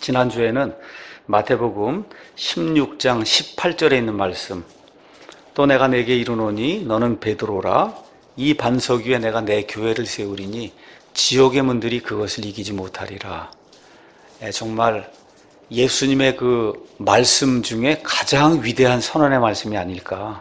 지난주에는 마태복음 16장 18절에 있는 말씀, 또 내가 네게 이르노니 너는 베드로라, 이 반석 위에 내가 내 교회를 세우리니 지옥의 문들이 그것을 이기지 못하리라. 정말 예수님의 그 말씀 중에 가장 위대한 선언의 말씀이 아닐까.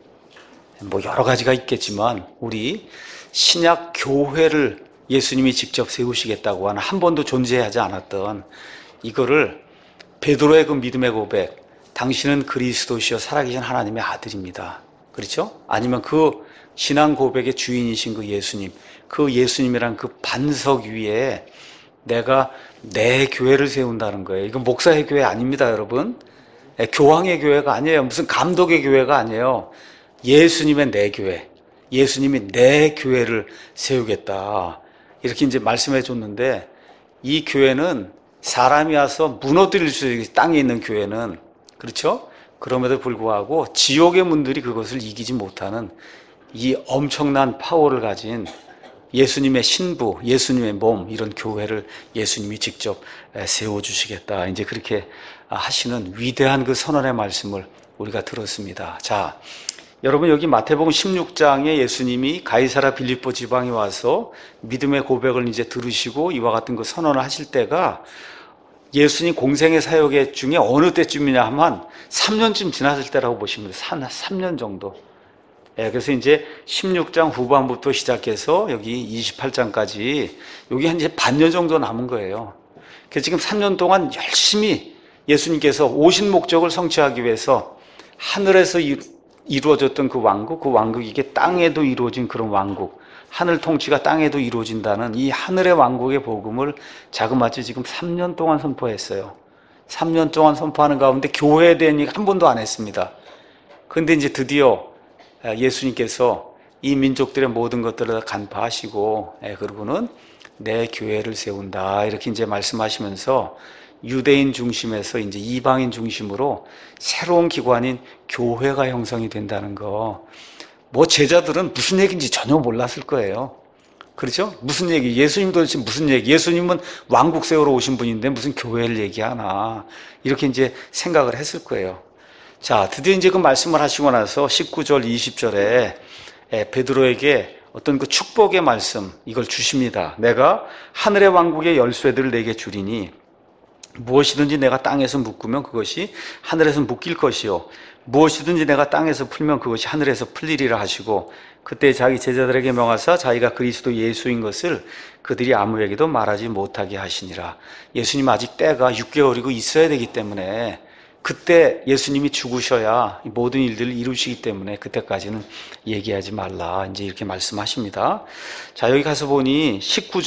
여러 가지가 있겠지만 우리 신약 교회를 예수님이 직접 세우시겠다고 하는, 한 번도 존재하지 않았던 이거를 베드로의 그 믿음의 고백, 당신은 그리스도시요 살아계신 하나님의 아들입니다, 그렇죠? 아니면 그 신앙 고백의 주인이신 그 예수님, 그 예수님이란 그 반석 위에 내가 내 교회를 세운다는 거예요. 이건 목사의 교회 아닙니다, 여러분. 교황의 교회가 아니에요. 무슨 감독의 교회가 아니에요. 예수님의 내 교회, 예수님이 내 교회를 세우겠다, 이렇게 이제 말씀해 줬는데, 이 교회는 사람이 와서 무너뜨릴 수 있는, 땅에 있는 교회는, 그렇죠? 그럼에도 불구하고 지옥의 문들이 그것을 이기지 못하는 이 엄청난 파워를 가진 예수님의 신부, 예수님의 몸, 이런 교회를 예수님이 직접 세워주시겠다, 이제 그렇게 하시는 위대한 그 선언의 말씀을 우리가 들었습니다. 자, 여러분, 여기 마태복음 16장에 예수님이 가이사라 빌립보 지방에 와서 믿음의 고백을 이제 들으시고 이와 같은 그 선언을 하실 때가 예수님 공생의 사역의 중에 어느 때쯤이냐 하면 3년쯤 지났을 때라고 보시면 돼요. 3년 정도. 그래서 이제 16장 후반부터 시작해서 여기 28장까지 여기 한 이제 반년 정도 남은 거예요. 그래서 지금 3년 동안 열심히 예수님께서 오신 목적을 성취하기 위해서 하늘에서 이루어졌던 그 왕국이 이게 땅에도 이루어진 그런 왕국, 하늘 통치가 땅에도 이루어진다는 이 하늘의 왕국의 복음을 자그마치 지금 3년 동안 선포했어요. 3년 동안 선포하는 가운데 교회에 대한 얘기 한 번도 안 했습니다. 그런데 이제 드디어 예수님께서 이 민족들의 모든 것들을 간파하시고, 그리고는 내 교회를 세운다, 이렇게 이제 말씀하시면서 유대인 중심에서 이제 이방인 중심으로 새로운 기관인 교회가 형성이 된다는 거. 제자들은 무슨 얘기인지 전혀 몰랐을 거예요. 그렇죠? 무슨 얘기? 예수님 도대체 무슨 얘기? 예수님은 왕국 세우러 오신 분인데 무슨 교회를 얘기하나? 이렇게 이제 생각을 했을 거예요. 자, 드디어 이제 그 말씀을 하시고 나서 19절, 20절에 베드로에게 어떤 그 축복의 말씀, 이걸 주십니다. 내가 하늘의 왕국의 열쇠들을 내게 주리니 무엇이든지 내가 땅에서 묶으면 그것이 하늘에서 묶일 것이요, 무엇이든지 내가 땅에서 풀면 그것이 하늘에서 풀리리라 하시고, 그때 자기 제자들에게 명하사 자기가 그리스도 예수인 것을 그들이 아무에게도 말하지 못하게 하시니라. 예수님 아직 때가 6개월이고 있어야 되기 때문에, 그때 예수님이 죽으셔야 모든 일들을 이루시기 때문에 그때까지는 얘기하지 말라, 이제 이렇게 말씀하십니다. 자, 여기 가서 보니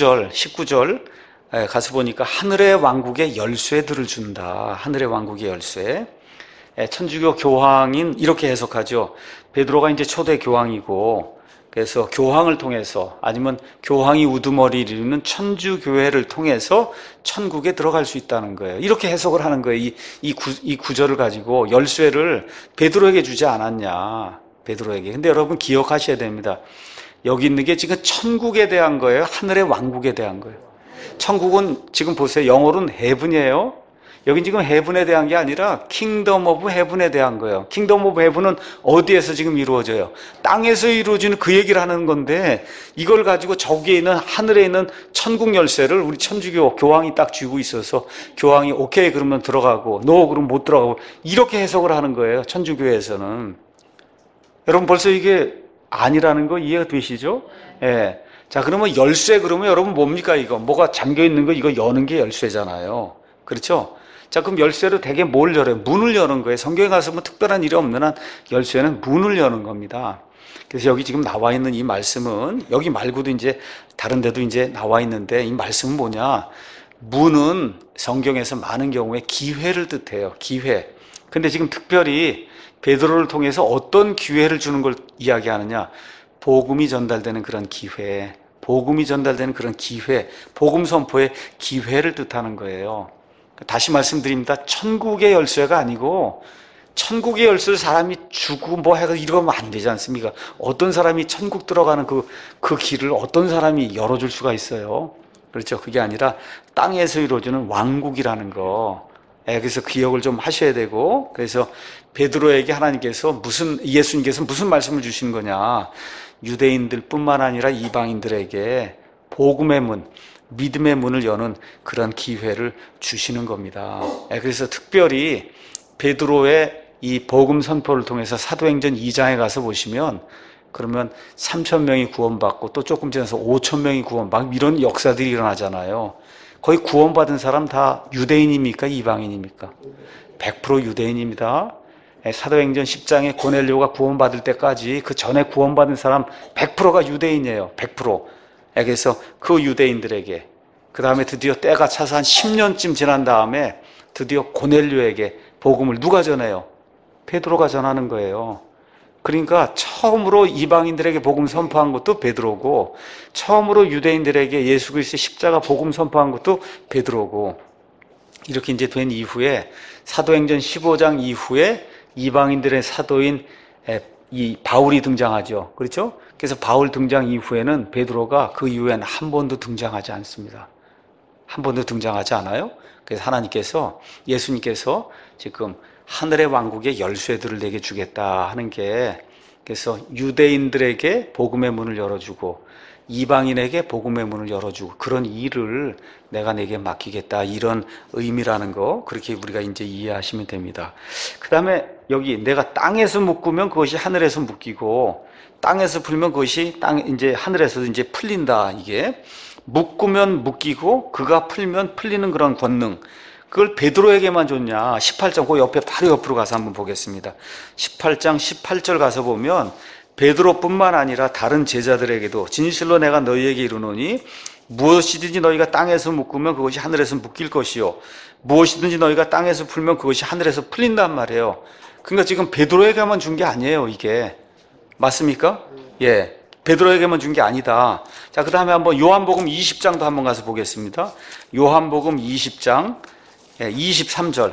19절 가서 보니까 하늘의 왕국의 열쇠들을 준다. 하늘의 왕국의 열쇠. 천주교 교황인 이렇게 해석하죠. 베드로가 이제 초대 교황이고, 그래서 교황을 통해서, 아니면 교황이 우두머리를 이루는 천주교회를 통해서 천국에 들어갈 수 있다는 거예요. 이렇게 해석을 하는 거예요. 이 구절을 가지고 열쇠를 베드로에게 주지 않았냐, 베드로에게. 근데 여러분 기억하셔야 됩니다. 여기 있는 게 지금 천국에 대한 거예요, 하늘의 왕국에 대한 거예요. 천국은 지금 보세요, 영어로는 heaven이에요. 여긴 지금 heaven에 대한 게 아니라 kingdom of heaven에 대한 거예요. kingdom of heaven은 어디에서 지금 이루어져요? 땅에서 이루어지는 그 얘기를 하는 건데, 이걸 가지고 저기에 있는 하늘에 있는 천국 열쇠를 우리 천주교 교황이 딱 쥐고 있어서 교황이 오케이 그러면 들어가고, 노 그러면 못 들어가고, 이렇게 해석을 하는 거예요, 천주교에서는. 여러분 벌써 이게 아니라는 거 이해가 되시죠? 예. 자, 그러면 열쇠 그러면 여러분 뭡니까? 이거 뭐가 잠겨 있는 거, 이거 여는 게 열쇠잖아요, 그렇죠? 자, 그럼 열쇠로 대개 뭘 열어요? 문을 여는 거예요. 성경에 가서 뭐 특별한 일이 없는 한 열쇠는 문을 여는 겁니다. 그래서 여기 지금 나와 있는 이 말씀은, 여기 말고도 이제 다른 데도 이제 나와 있는데, 이 말씀은 뭐냐? 문은 성경에서 많은 경우에 기회를 뜻해요, 기회. 근데 지금 특별히 베드로를 통해서 어떤 기회를 주는 걸 이야기하느냐? 복음이 전달되는 그런 기회, 복음이 전달되는 그런 기회, 복음 선포의 기회를 뜻하는 거예요. 다시 말씀드립니다. 천국의 열쇠가 아니고, 천국의 열쇠를 사람이 주고 뭐 해서 이러면 안 되지 않습니까? 어떤 사람이 천국 들어가는 그 길을 어떤 사람이 열어줄 수가 있어요? 그렇죠. 그게 아니라 땅에서 이루어지는 왕국이라는 거. 그래서 기억을 좀 하셔야 되고, 그래서 베드로에게 예수님께서 무슨 말씀을 주신 거냐. 유대인들 뿐만 아니라 이방인들에게 복음의 문, 믿음의 문을 여는 그런 기회를 주시는 겁니다. 그래서 특별히 베드로의 이 복음 선포를 통해서 사도행전 2장에 가서 보시면, 그러면 3,000명이 구원받고 또 조금 지나서 5,000명이 구원받고 이런 역사들이 일어나잖아요. 거의 구원받은 사람 다 유대인입니까? 이방인입니까? 100% 유대인입니다. 사도행전 10장에 고넬료가 구원받을 때까지 그 전에 구원받은 사람 100%가 유대인이에요. 100%. 그래서 그 유대인들에게, 그 다음에 드디어 때가 차서 한 10년쯤 지난 다음에 드디어 고넬료에게 복음을 누가 전해요? 베드로가 전하는 거예요. 그러니까 처음으로 이방인들에게 복음 선포한 것도 베드로고, 처음으로 유대인들에게 예수 그리스도의 십자가 복음 선포한 것도 베드로고, 이렇게 이제 된 이후에 사도행전 15장 이후에 이방인들의 사도인 이 바울이 등장하죠. 그렇죠? 그래서 바울 등장 이후에는 베드로가 그 이후에는 한 번도 등장하지 않습니다. 한 번도 등장하지 않아요. 그래서 예수님께서 지금 하늘의 왕국의 열쇠들을 내게 주겠다 하는 게, 그래서 유대인들에게 복음의 문을 열어주고 이방인에게 복음의 문을 열어주고 그런 일을 내가 내게 맡기겠다, 이런 의미라는 거, 그렇게 우리가 이제 이해하시면 됩니다. 그 다음에 여기 내가 땅에서 묶으면 그것이 하늘에서 묶이고, 땅에서 풀면 그것이 이제 하늘에서 이제 풀린다. 이게 묶으면 묶이고 그가 풀면 풀리는 그런 권능, 그걸 베드로에게만 줬냐? 18장 그 옆에 바로 옆으로 가서 한번 보겠습니다. 18장 18절 가서 보면 베드로뿐만 아니라 다른 제자들에게도 진실로 내가 너희에게 이르노니 무엇이든지 너희가 땅에서 묶으면 그것이 하늘에서 묶일 것이요 무엇이든지 너희가 땅에서 풀면 그것이 하늘에서 풀린단 말이에요. 그러니까 지금 베드로에게만 준 게 아니에요. 이게 맞습니까? 예, 베드로에게만 준 게 아니다. 자, 그 다음에 한번 요한복음 20장도 한번 가서 보겠습니다. 요한복음 20장 23절.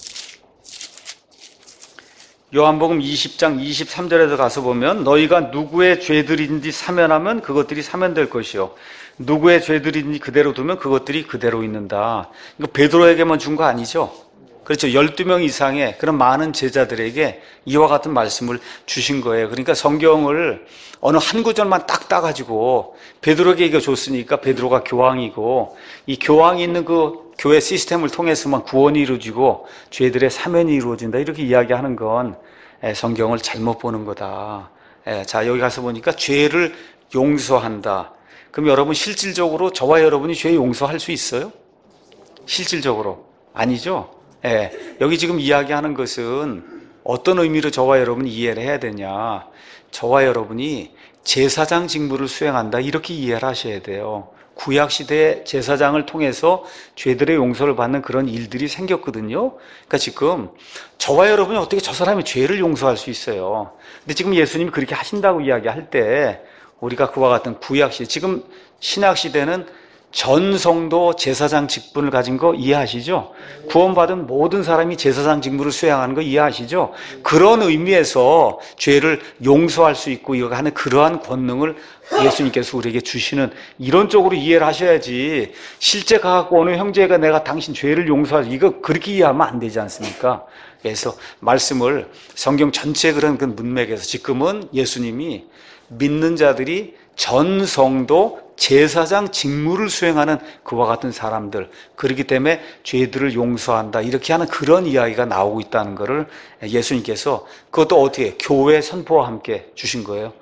요한복음 20장 23절에도 가서 보면 너희가 누구의 죄들인지 사면하면 그것들이 사면될 것이요 누구의 죄들인지 그대로 두면 그것들이 그대로 있는다. 이거 베드로에게만 준 거 아니죠? 그렇죠. 12명 이상의 그런 많은 제자들에게 이와 같은 말씀을 주신 거예요. 그러니까 성경을 어느 한 구절만 딱 따가지고 베드로에게 이거 줬으니까 베드로가 교황이고, 이 교황이 있는 그 교회 시스템을 통해서만 구원이 이루어지고 죄들의 사면이 이루어진다, 이렇게 이야기하는 건 성경을 잘못 보는 거다. 자, 여기 가서 보니까 죄를 용서한다. 그럼 여러분 실질적으로 저와 여러분이 죄 용서할 수 있어요? 실질적으로 아니죠. 여기 지금 이야기하는 것은 어떤 의미로 저와 여러분이 이해를 해야 되냐, 저와 여러분이 제사장 직무를 수행한다, 이렇게 이해를 하셔야 돼요. 구약시대의 제사장을 통해서 죄들의 용서를 받는 그런 일들이 생겼거든요. 그러니까 지금 저와 여러분이 어떻게 저 사람의 죄를 용서할 수 있어요? 근데 지금 예수님이 그렇게 하신다고 이야기할 때 우리가 그와 같은 구약시대, 지금 신약시대는 전 성도 제사장 직분을 가진 거 이해하시죠? 구원받은 모든 사람이 제사장 직무를 수행하는 거 이해하시죠? 그런 의미에서 죄를 용서할 수 있고 이거 하는 그러한 권능을 예수님께서 우리에게 주시는, 이런 쪽으로 이해를 하셔야지, 실제 가갖고 어느 형제가 내가 당신 죄를 용서할, 이거 그렇게 이해하면 안 되지 않습니까? 그래서 말씀을 성경 전체 그런 그 문맥에서 지금은 예수님이 믿는 자들이 전 성도 제사장 직무를 수행하는 그와 같은 사람들, 그렇기 때문에 죄들을 용서한다, 이렇게 하는 그런 이야기가 나오고 있다는 것을 예수님께서, 그것도 어떻게 교회 선포와 함께 주신 거예요.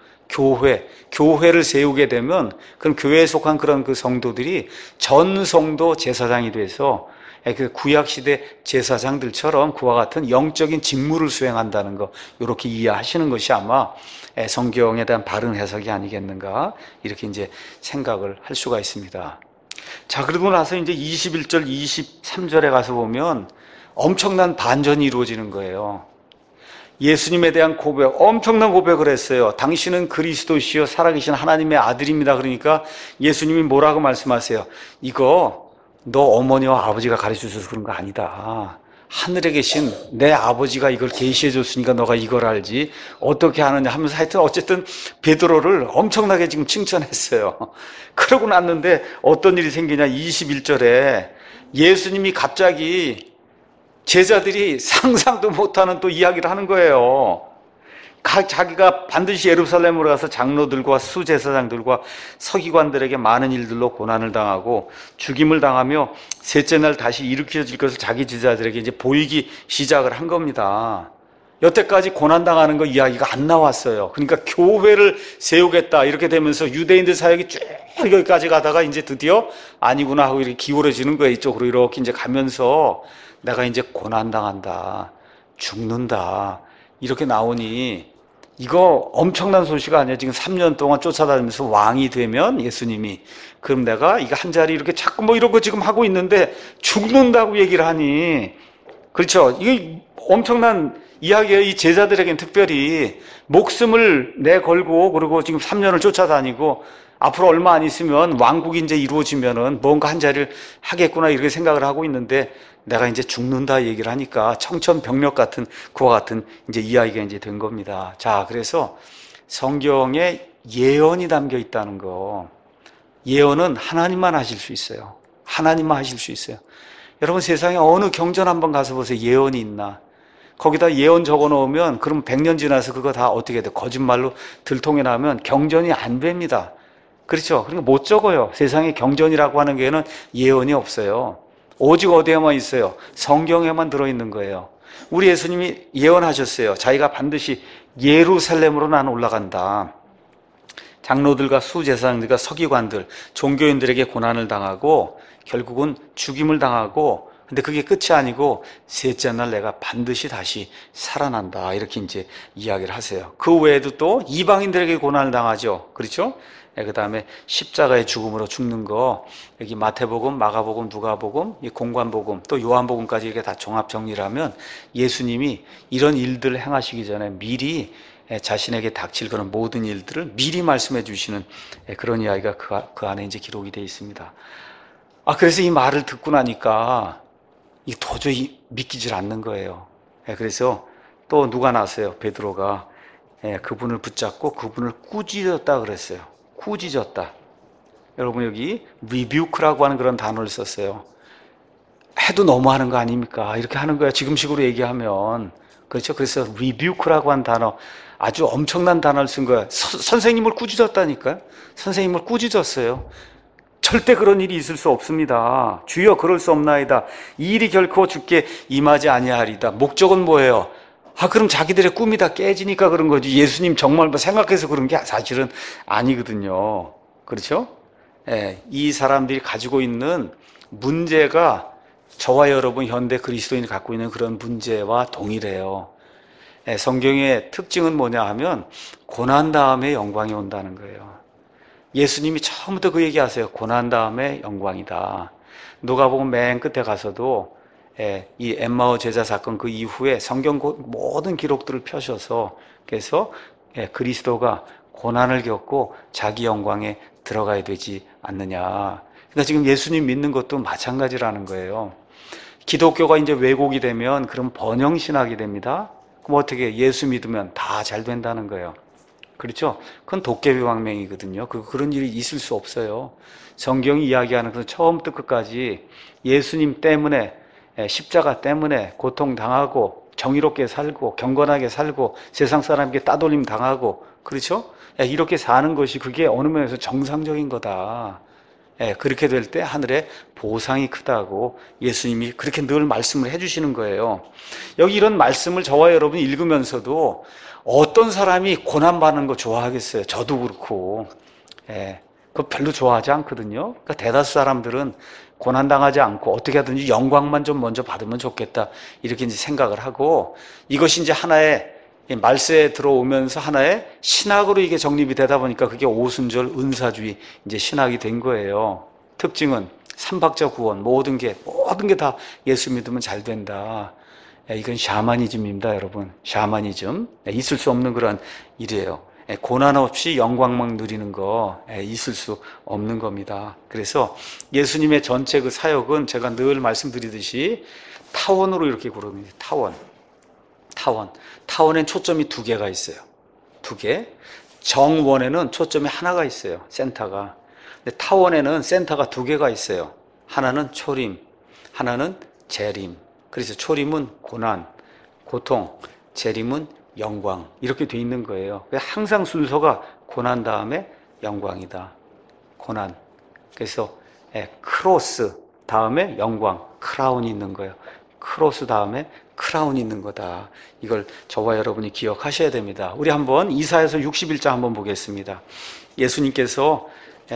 교회를 세우게 되면 그럼 교회에 속한 그런 그 성도들이 전 성도 제사장이 돼서 그 구약시대 제사장들처럼 그와 같은 영적인 직무를 수행한다는 거, 이렇게 이해하시는 것이 아마 성경에 대한 바른 해석이 아니겠는가, 이렇게 이제 생각을 할 수가 있습니다. 자, 그러고 나서 이제 21절, 23절에 가서 보면 엄청난 반전이 이루어지는 거예요. 예수님에 대한 고백, 엄청난 고백을 했어요. 당신은 그리스도시요 살아계신 하나님의 아들입니다. 그러니까 예수님이 뭐라고 말씀하세요? 이거 너 어머니와 아버지가 가르쳐 줘서 그런 거 아니다. 하늘에 계신 내 아버지가 이걸 계시해 줬으니까 너가 이걸 알지 어떻게 하느냐 하면서 하여튼 어쨌든 베드로를 엄청나게 지금 칭찬했어요. 그러고 났는데 어떤 일이 생기냐, 21절에 예수님이 갑자기 제자들이 상상도 못하는 또 이야기를 하는 거예요. 자기가 반드시 예루살렘으로 가서 장로들과 수제사장들과 서기관들에게 많은 일들로 고난을 당하고 죽임을 당하며 셋째 날 다시 일으켜질 것을 자기 제자들에게 이제 보이기 시작을 한 겁니다. 여태까지 고난당하는 거 이야기가 안 나왔어요. 그러니까 교회를 세우겠다 이렇게 되면서 유대인들 사역이 쭉 여기까지 가다가 이제 드디어 아니구나 하고 이렇게 기울어지는 거예요. 이쪽으로 이렇게 이제 가면서 내가 이제 고난당한다, 죽는다 이렇게 나오니 이거 엄청난 소식 아니에요. 지금 3년 동안 쫓아다니면서 왕이 되면 예수님이, 그럼 내가 이거 한 자리 이렇게 자꾸 뭐 이런 거 지금 하고 있는데 죽는다고 얘기를 하니, 그렇죠? 이거 엄청난 이야기예요. 이 제자들에겐 특별히 목숨을 내걸고 그리고 지금 3년을 쫓아다니고 앞으로 얼마 안 있으면 왕국이 이제 이루어지면은 뭔가 한 자리를 하겠구나 이렇게 생각을 하고 있는데 내가 이제 죽는다 얘기를 하니까 청천벽력 같은 그와 같은 이제 이야기가 이제 된 겁니다. 자, 그래서 성경에 예언이 담겨 있다는 거. 예언은 하나님만 하실 수 있어요. 하나님만 하실 수 있어요. 여러분 세상에 어느 경전 한번 가서 보세요. 예언이 있나? 거기다 예언 적어 놓으면 그럼 100년 지나서 그거 다 어떻게 돼? 거짓말로 들통이 나면 경전이 안 됩니다. 그렇죠? 그러니까 못 적어요. 세상에 경전이라고 하는 게는 예언이 없어요. 오직 어디에만 있어요? 성경에만 들어있는 거예요. 우리 예수님이 예언하셨어요. 자기가 반드시 예루살렘으로 나는 올라간다. 장로들과 수제사장들과 서기관들, 종교인들에게 고난을 당하고 결국은 죽임을 당하고, 근데 그게 끝이 아니고 셋째 날 내가 반드시 다시 살아난다 이렇게 이제 이야기를 하세요. 그 외에도 또 이방인들에게 고난을 당하죠. 그렇죠? 그 다음에 십자가의 죽음으로 죽는 거, 여기 마태복음, 마가복음, 누가복음, 공관복음, 또 요한복음까지 이렇게 다 종합 정리를 하면 예수님이 이런 일들을 행하시기 전에 미리 자신에게 닥칠 그런 모든 일들을 미리 말씀해 주시는 그런 이야기가 그 안에 이제 기록이 되어 있습니다. 그래서 이 말을 듣고 나니까 이 도저히 믿기질 않는 거예요. 그래서 또 누가 나서요? 베드로가 그분을 붙잡고 그분을 꾸짖었다 그랬어요. 꾸짖었다. 여러분 여기 rebuke라고 하는 그런 단어를 썼어요. 해도 너무하는 거 아닙니까? 이렇게 하는 거야. 지금식으로 얘기하면. 그렇죠? 그래서 rebuke라고 한 단어, 아주 엄청난 단어를 쓴 거야. 선생님을 꾸짖었다니까요. 선생님을 꾸짖었어요. 절대 그런 일이 있을 수 없습니다. 주여 그럴 수 없나이다. 이 일이 결코 주께 임하지 아니하리다. 목적은 뭐예요? 그럼 자기들의 꿈이 다 깨지니까 그런 거지. 예수님 정말 뭐 생각해서 그런 게 사실은 아니거든요. 그렇죠? 이 사람들이 가지고 있는 문제가 저와 여러분 현대 그리스도인이 갖고 있는 그런 문제와 동일해요. 성경의 특징은 뭐냐 하면 고난 다음에 영광이 온다는 거예요. 예수님이 처음부터 그 얘기하세요. 고난 다음에 영광이다. 누가복음 맨 끝에 가서도 이 엠마오 제자 사건 그 이후에 성경 모든 기록들을 펴셔서 그래서 그리스도가 고난을 겪고 자기 영광에 들어가야 되지 않느냐. 그러니까 지금 예수님 믿는 것도 마찬가지라는 거예요. 기독교가 이제 왜곡이 되면 그럼 번영신학이 됩니다. 그럼 어떻게 예수 믿으면 다 잘 된다는 거예요. 그렇죠? 그건 도깨비 방맹이거든요. 그런 일이 있을 수 없어요. 성경이 이야기하는 그 처음부터 끝까지 예수님 때문에 십자가 때문에 고통당하고 정의롭게 살고 경건하게 살고 세상 사람에게 따돌림 당하고 그렇죠? 이렇게 사는 것이 그게 어느 면에서 정상적인 거다. 그렇게 될 때 하늘에 보상이 크다고 예수님이 그렇게 늘 말씀을 해주시는 거예요. 여기 이런 말씀을 저와 여러분이 읽으면서도 어떤 사람이 고난받는 거 좋아하겠어요? 저도 그렇고. 그거 별로 좋아하지 않거든요. 그러니까 대다수 사람들은 고난당하지 않고 어떻게 하든지 영광만 좀 먼저 받으면 좋겠다. 이렇게 이제 생각을 하고 이것이 이제 하나의 말세에 들어오면서 하나의 신학으로 이게 정립이 되다 보니까 그게 오순절 은사주의 이제 신학이 된 거예요. 특징은 삼박자 구원 모든 게 다 예수 믿으면 잘 된다. 이건 샤머니즘입니다, 여러분. 샤머니즘. 있을 수 없는 그런 일이에요. 고난 없이 영광만 누리는 거 있을 수 없는 겁니다. 그래서 예수님의 전체 그 사역은 제가 늘 말씀드리듯이 타원으로 이렇게 구릅니다. 타원엔 초점이 두 개가 있어요. 두 개. 정원에는 초점이 하나가 있어요. 센터가. 근데 타원에는 센터가 두 개가 있어요. 하나는 초림, 하나는 재림. 그래서 초림은 고난, 고통, 재림은 영광. 이렇게 돼 있는 거예요. 항상 순서가 고난 다음에 영광이다. 고난. 그래서 크로스 다음에 영광, 크라운이 있는 거예요. 크로스 다음에 크라운이 있는 거다. 이걸 저와 여러분이 기억하셔야 됩니다. 우리 한번 이사야서 61장 한번 보겠습니다. 예수님께서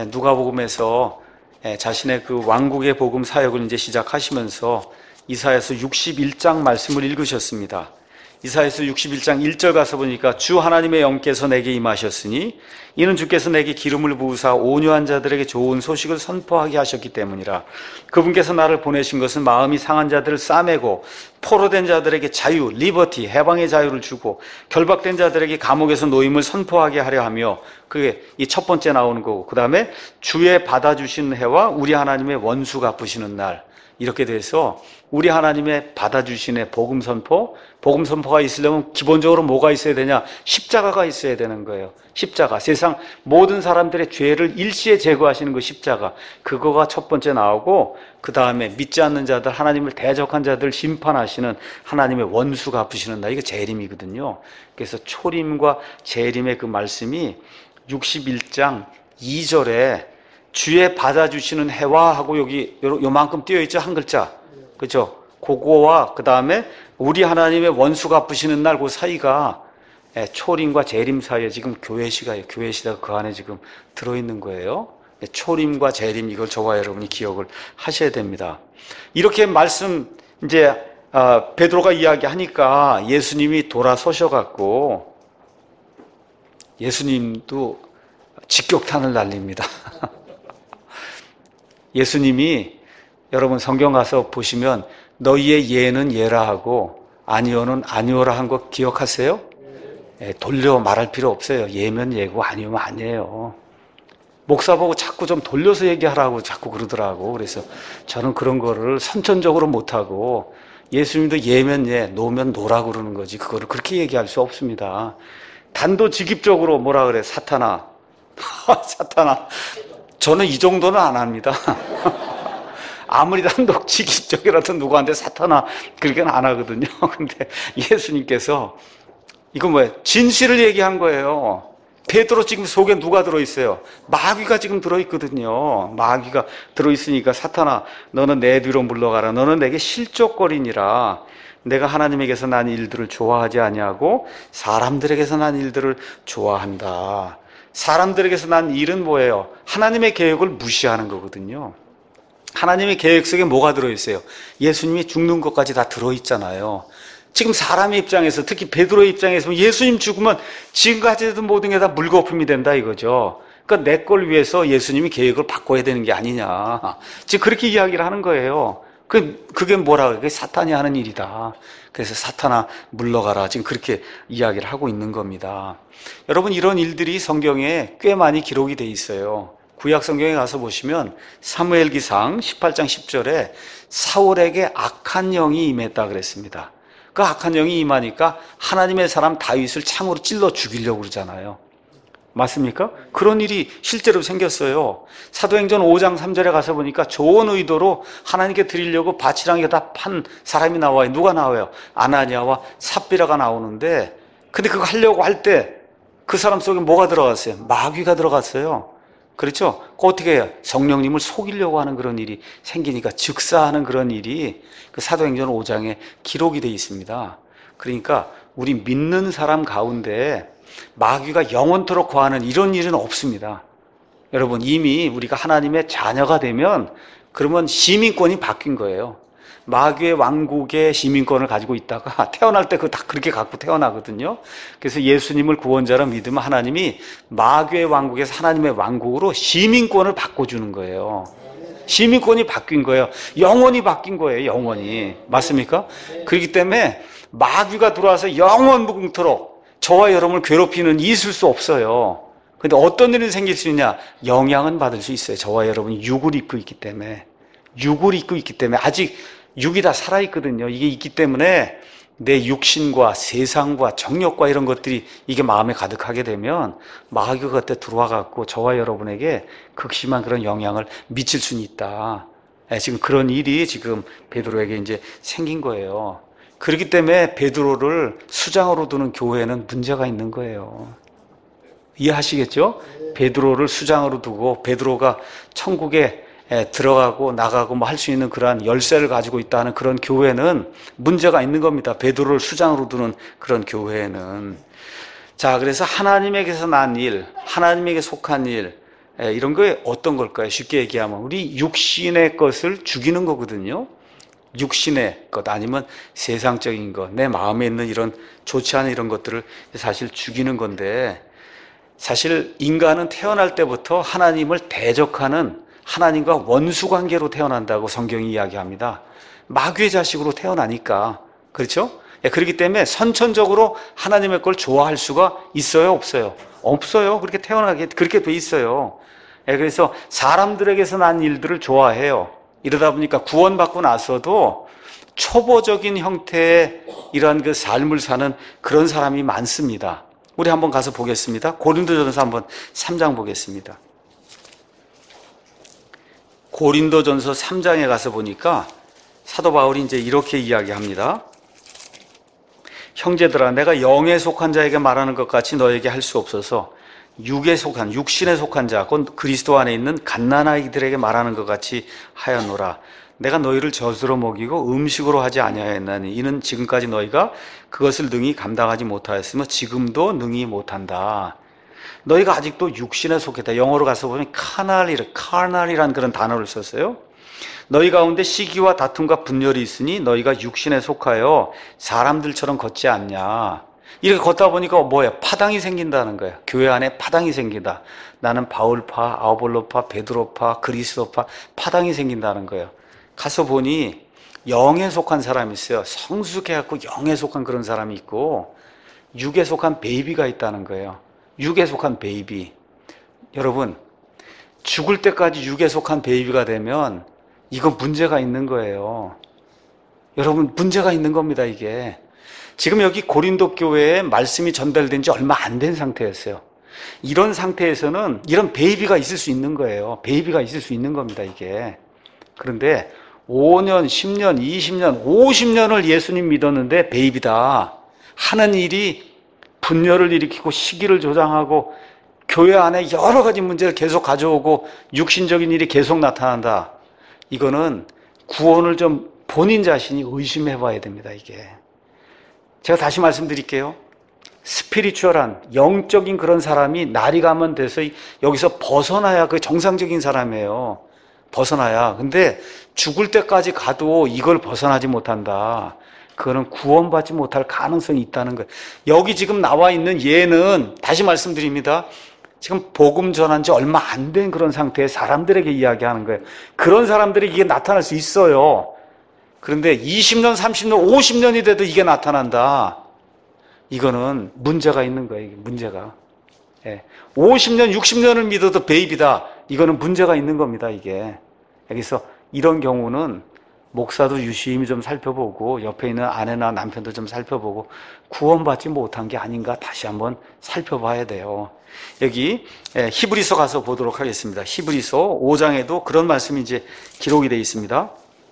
누가복음에서 자신의 그 왕국의 복음 사역을 이제 시작하시면서 이사야서 61장 말씀을 읽으셨습니다. 이사야서 61장 1절 가서 보니까 주 하나님의 영께서 내게 임하셨으니 이는 주께서 내게 기름을 부으사 온유한 자들에게 좋은 소식을 선포하게 하셨기 때문이라. 그분께서 나를 보내신 것은 마음이 상한 자들을 싸매고 포로된 자들에게 자유, 리버티, 해방의 자유를 주고 결박된 자들에게 감옥에서 노임을 선포하게 하려 하며, 그게 이 첫 번째 나오는 거고, 그 다음에 주의 받아주시는 해와 우리 하나님의 원수 갚으시는 날, 이렇게 돼서 우리 하나님의 받아주시는 복음 선포가 있으려면 기본적으로 뭐가 있어야 되냐? 십자가가 있어야 되는 거예요. 십자가. 세상 모든 사람들의 죄를 일시에 제거하시는 그 십자가. 그거가 첫 번째 나오고, 그 다음에 믿지 않는 자들, 하나님을 대적한 자들 심판하시는 하나님의 원수 갚으시는 날. 이게 재림이거든요. 그래서 초림과 재림의 그 말씀이 61장 2절에 주의 받아주시는 해와 하고 여기 요만큼 띄어있죠? 한 글자. 그죠? 그거와 그 다음에 우리 하나님의 원수 갚으시는 날 그 사이가 초림과 재림 사이에 지금 교회 시대가 그 안에 지금 들어있는 거예요. 초림과 재림, 이걸 저와 여러분이 기억을 하셔야 됩니다. 이렇게 이제 베드로가 이야기하니까 예수님이 돌아서셔갖고 예수님도 직격탄을 날립니다. 예수님이 여러분 성경 가서 보시면 너희의 예는 예라 하고 아니오는 아니오라 한 거 기억하세요? 돌려 말할 필요 없어요. 예면 예고 아니오면 아니에요. 목사 보고 자꾸 좀 돌려서 얘기하라고 자꾸 그러더라고. 그래서 저는 그런 거를 선천적으로 못하고 예수님도 예면 예, 노면 노라 그러는 거지 그거를 그렇게 얘기할 수 없습니다. 단도직입적으로 뭐라 그래? 사탄아. 사탄아. 저는 이 정도는 안 합니다. 아무리 단도직입적이라도 누구한테 사탄아 그렇게는 안 하거든요. 근데 예수님께서 이거 뭐예요? 진실을 얘기한 거예요. 베드로 지금 속에 누가 들어있어요? 마귀가 지금 들어있거든요. 마귀가 들어있으니까 사탄아 너는 내 뒤로 물러가라. 너는 내게 실족거리니라. 내가 하나님에게서 난 일들을 좋아하지 아니하고 사람들에게서 난 일들을 좋아한다. 사람들에게서 난 일은 뭐예요? 하나님의 계획을 무시하는 거거든요. 하나님의 계획 속에 뭐가 들어있어요? 예수님이 죽는 것까지 다 들어있잖아요. 지금 사람의 입장에서, 특히 베드로의 입장에서 예수님 죽으면 지금까지 했던 모든 게 다 물거품이 된다 이거죠. 그러니까 내 걸 위해서 예수님이 계획을 바꿔야 되는 게 아니냐. 지금 그렇게 이야기를 하는 거예요. 그게 뭐라 그래? 그게 사탄이 하는 일이다. 그래서 사탄아 물러가라. 지금 그렇게 이야기를 하고 있는 겁니다. 여러분 이런 일들이 성경에 꽤 많이 기록이 돼 있어요. 구약 성경에 가서 보시면 사무엘기상 18장 10절에 사울에게 악한 영이 임했다 그랬습니다. 그 악한 영이 임하니까 하나님의 사람 다윗을 창으로 찔러 죽이려고 그러잖아요. 맞습니까? 그런 일이 실제로 생겼어요. 사도행전 5장 3절에 가서 보니까 좋은 의도로 하나님께 드리려고 밭이랑에다 판 사람이 나와요. 누가 나와요? 아나니아와 삽비라가 나오는데, 근데 그거 하려고 할 때 그 사람 속에 뭐가 들어갔어요? 마귀가 들어갔어요. 그렇죠? 어떻게 해요? 성령님을 속이려고 하는 그런 일이 생기니까 즉사하는 그런 일이 그 사도행전 5장에 기록이 되어 있습니다. 그러니까 우리 믿는 사람 가운데 마귀가 영원토록 거하는 이런 일은 없습니다. 여러분 이미 우리가 하나님의 자녀가 되면 그러면 시민권이 바뀐 거예요. 마귀의 왕국의 시민권을 가지고 있다가 태어날 때 그거 다 그렇게 갖고 태어나거든요. 그래서 예수님을 구원자로 믿으면 하나님이 마귀의 왕국에서 하나님의 왕국으로 시민권을 바꿔주는 거예요. 시민권이 바뀐 거예요. 영원히 바뀐 거예요. 영원히. 맞습니까? 그렇기 때문에 마귀가 들어와서 영원 무궁토록 저와 여러분을 괴롭히는 일이 있을 수 없어요. 근데 어떤 일이 생길 수 있냐? 영향은 받을 수 있어요. 저와 여러분이 육을 입고 있기 때문에. 육을 입고 있기 때문에. 아직 육이 다 살아있거든요. 이게 있기 때문에 내 육신과 세상과 정욕과 이런 것들이 이게 마음에 가득하게 되면 마귀가 그때 들어와 갖고 저와 여러분에게 극심한 그런 영향을 미칠 수는 있다. 지금 그런 일이 지금 베드로에게 이제 생긴 거예요. 그렇기 때문에 베드로를 수장으로 두는 교회는 문제가 있는 거예요. 이해하시겠죠? 베드로를 수장으로 두고 베드로가 천국에 들어가고 나가고 뭐 할 수 있는 그러한 열쇠를 가지고 있다는 그런 교회는 문제가 있는 겁니다. 베드로를 수장으로 두는 그런 교회는. 자, 그래서 하나님에게서 난 일, 하나님에게 속한 일, 이런 게 어떤 걸까요? 쉽게 얘기하면 우리 육신의 것을 죽이는 거거든요. 육신의 것 아니면 세상적인 것, 내 마음에 있는 이런 좋지 않은 이런 것들을 사실 죽이는 건데, 사실 인간은 태어날 때부터 하나님을 대적하는 하나님과 원수 관계로 태어난다고 성경이 이야기합니다. 마귀의 자식으로 태어나니까. 그렇죠? 그렇기 때문에 선천적으로 하나님의 걸 좋아할 수가 있어요, 없어요? 없어요. 그렇게 태어나게 그렇게 돼 있어요. 그래서 사람들에게서 난 일들을 좋아해요. 이러다 보니까 구원받고 나서도 초보적인 형태의 이러한 그 삶을 사는 그런 사람이 많습니다. 우리 한번 가서 보겠습니다. 고린도전서 한번 3장 보겠습니다. 고린도전서 3장에 가서 보니까 사도 바울이 이제 이렇게 이야기합니다. 형제들아, 내가 영에 속한 자에게 말하는 것 같이 너에게 할 수 없어서 육에 속한, 육신에 속한 자, 곧 그리스도 안에 있는 갓난아이들에게 말하는 것 같이 하였노라. 내가 너희를 젖으로 먹이고 음식으로 하지 아니하였나니 이는 지금까지 너희가 그것을 능히 감당하지 못하였으며 지금도 능히 못한다. 너희가 아직도 육신에 속했다. 영어로 가서 보면 carnal이라는 그런 단어를 썼어요. 너희 가운데 시기와 다툼과 분열이 있으니 너희가 육신에 속하여 사람들처럼 걷지 않냐. 이렇게 걷다 보니까 뭐예요? 파당이 생긴다는 거예요. 교회 안에 파당이 생긴다. 나는 바울파, 아볼로파, 베드로파, 그리스도파, 파당이 생긴다는 거예요. 가서 보니 영에 속한 사람이 있어요. 성숙해갖고 영에 속한 그런 사람이 있고 육에 속한 베이비가 있다는 거예요. 육에 속한 베이비. 여러분, 죽을 때까지 육에 속한 베이비가 되면 이거 문제가 있는 거예요. 여러분, 문제가 있는 겁니다, 이게. 지금 여기 고린도 교회에 말씀이 전달된 지 얼마 안 된 상태였어요. 이런 상태에서는 이런 베이비가 있을 수 있는 거예요. 베이비가 있을 수 있는 겁니다, 이게. 그런데 5년, 10년, 20년, 50년을 예수님 믿었는데 베이비다 하는 일이 분열을 일으키고 시기를 조장하고 교회 안에 여러 가지 문제를 계속 가져오고 육신적인 일이 계속 나타난다. 이거는 구원을 좀 본인 자신이 의심해 봐야 됩니다, 이게. 제가 다시 말씀드릴게요. 스피리추얼한 영적인 그런 사람이 날이 가면 돼서 여기서 벗어나야 그 정상적인 사람이에요. 벗어나야. 근데 죽을 때까지 가도 이걸 벗어나지 못한다. 그거는 구원받지 못할 가능성이 있다는 거예요. 여기 지금 나와 있는 얘는 다시 말씀드립니다. 지금 복음 전한 지 얼마 안 된 그런 상태의 사람들에게 이야기하는 거예요. 그런 사람들이 이게 나타날 수 있어요. 그런데 20년, 30년, 50년이 돼도 이게 나타난다. 이거는 문제가 있는 거예요. 이게 문제가. 50년, 60년을 믿어도 베이비다. 이거는 문제가 있는 겁니다, 이게. 여기서 이런 경우는 목사도 유심히 좀 살펴보고 옆에 있는 아내나 남편도 좀 살펴보고 구원받지 못한 게 아닌가 다시 한번 살펴봐야 돼요. 여기 히브리서 가서 보도록 하겠습니다. 히브리서 5장에도 그런 말씀이 이제 기록이 되어 있습니다.